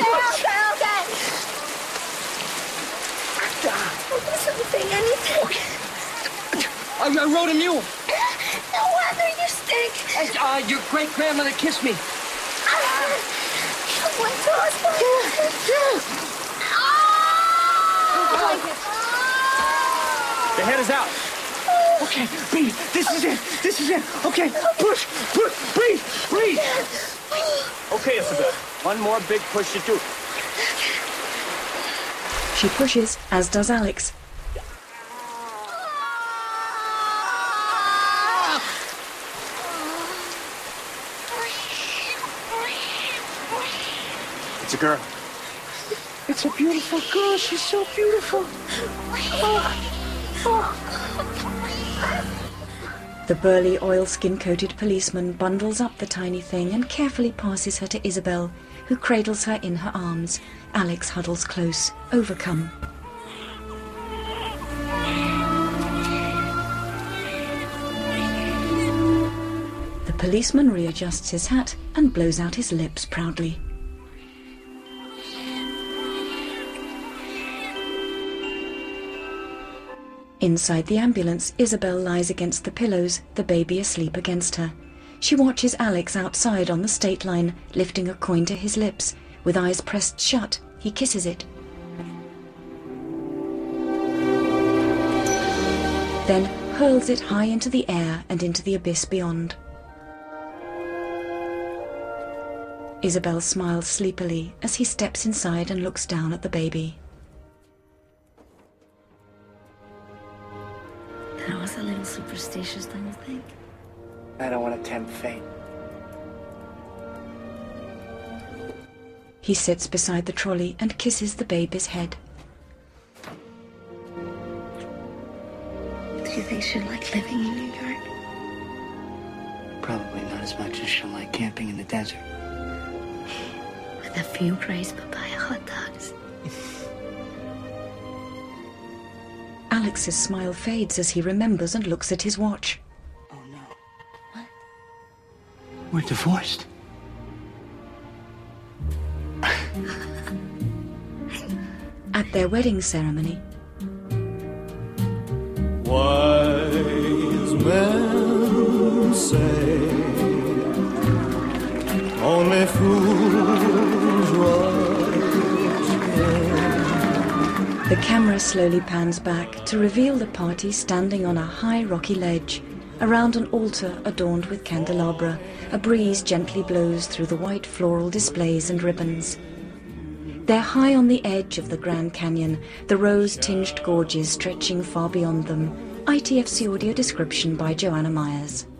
Something, anything. Okay. I rode a mule. No wonder you stink. Your great-grandmother kissed me. I went to hospital. The head is out. Okay, breathe. This is it. This is it. Okay, push, breathe, breathe. Okay, Isabel. One more big push to do. She pushes, as does Alex. It's a girl. It's a beautiful girl. She's so beautiful. The burly, oilskin-coated policeman bundles up the tiny thing and carefully passes her to Isabel, who cradles her in her arms. Alex huddles close, overcome. The policeman readjusts his hat and blows out his lips proudly. Inside the ambulance, Isabel lies against the pillows, the baby asleep against her. She watches Alex outside on the state line, lifting a coin to his lips. With eyes pressed shut, he kisses it. Then hurls it high into the air and into the abyss beyond. Isabel smiles sleepily as he steps inside and looks down at the baby. That was a little superstitious, don't you think? I don't want to tempt fate. He sits beside the trolley and kisses the baby's head. Do you think she'd like living in New York? Probably not as much as she'll like camping in the desert. With a few crazed papaya hot dogs. Alex's smile fades as he remembers and looks at his watch. Oh no. What? We're divorced. At their wedding ceremony, Wise men say only fools rush in. the camera slowly pans back to reveal the party standing on a high rocky ledge. Around an altar adorned with candelabra, a breeze gently blows through the white floral displays and ribbons. They're high on the edge of the Grand Canyon, the rose-tinged gorges stretching far beyond them. ITFC audio description by Joanna Myers.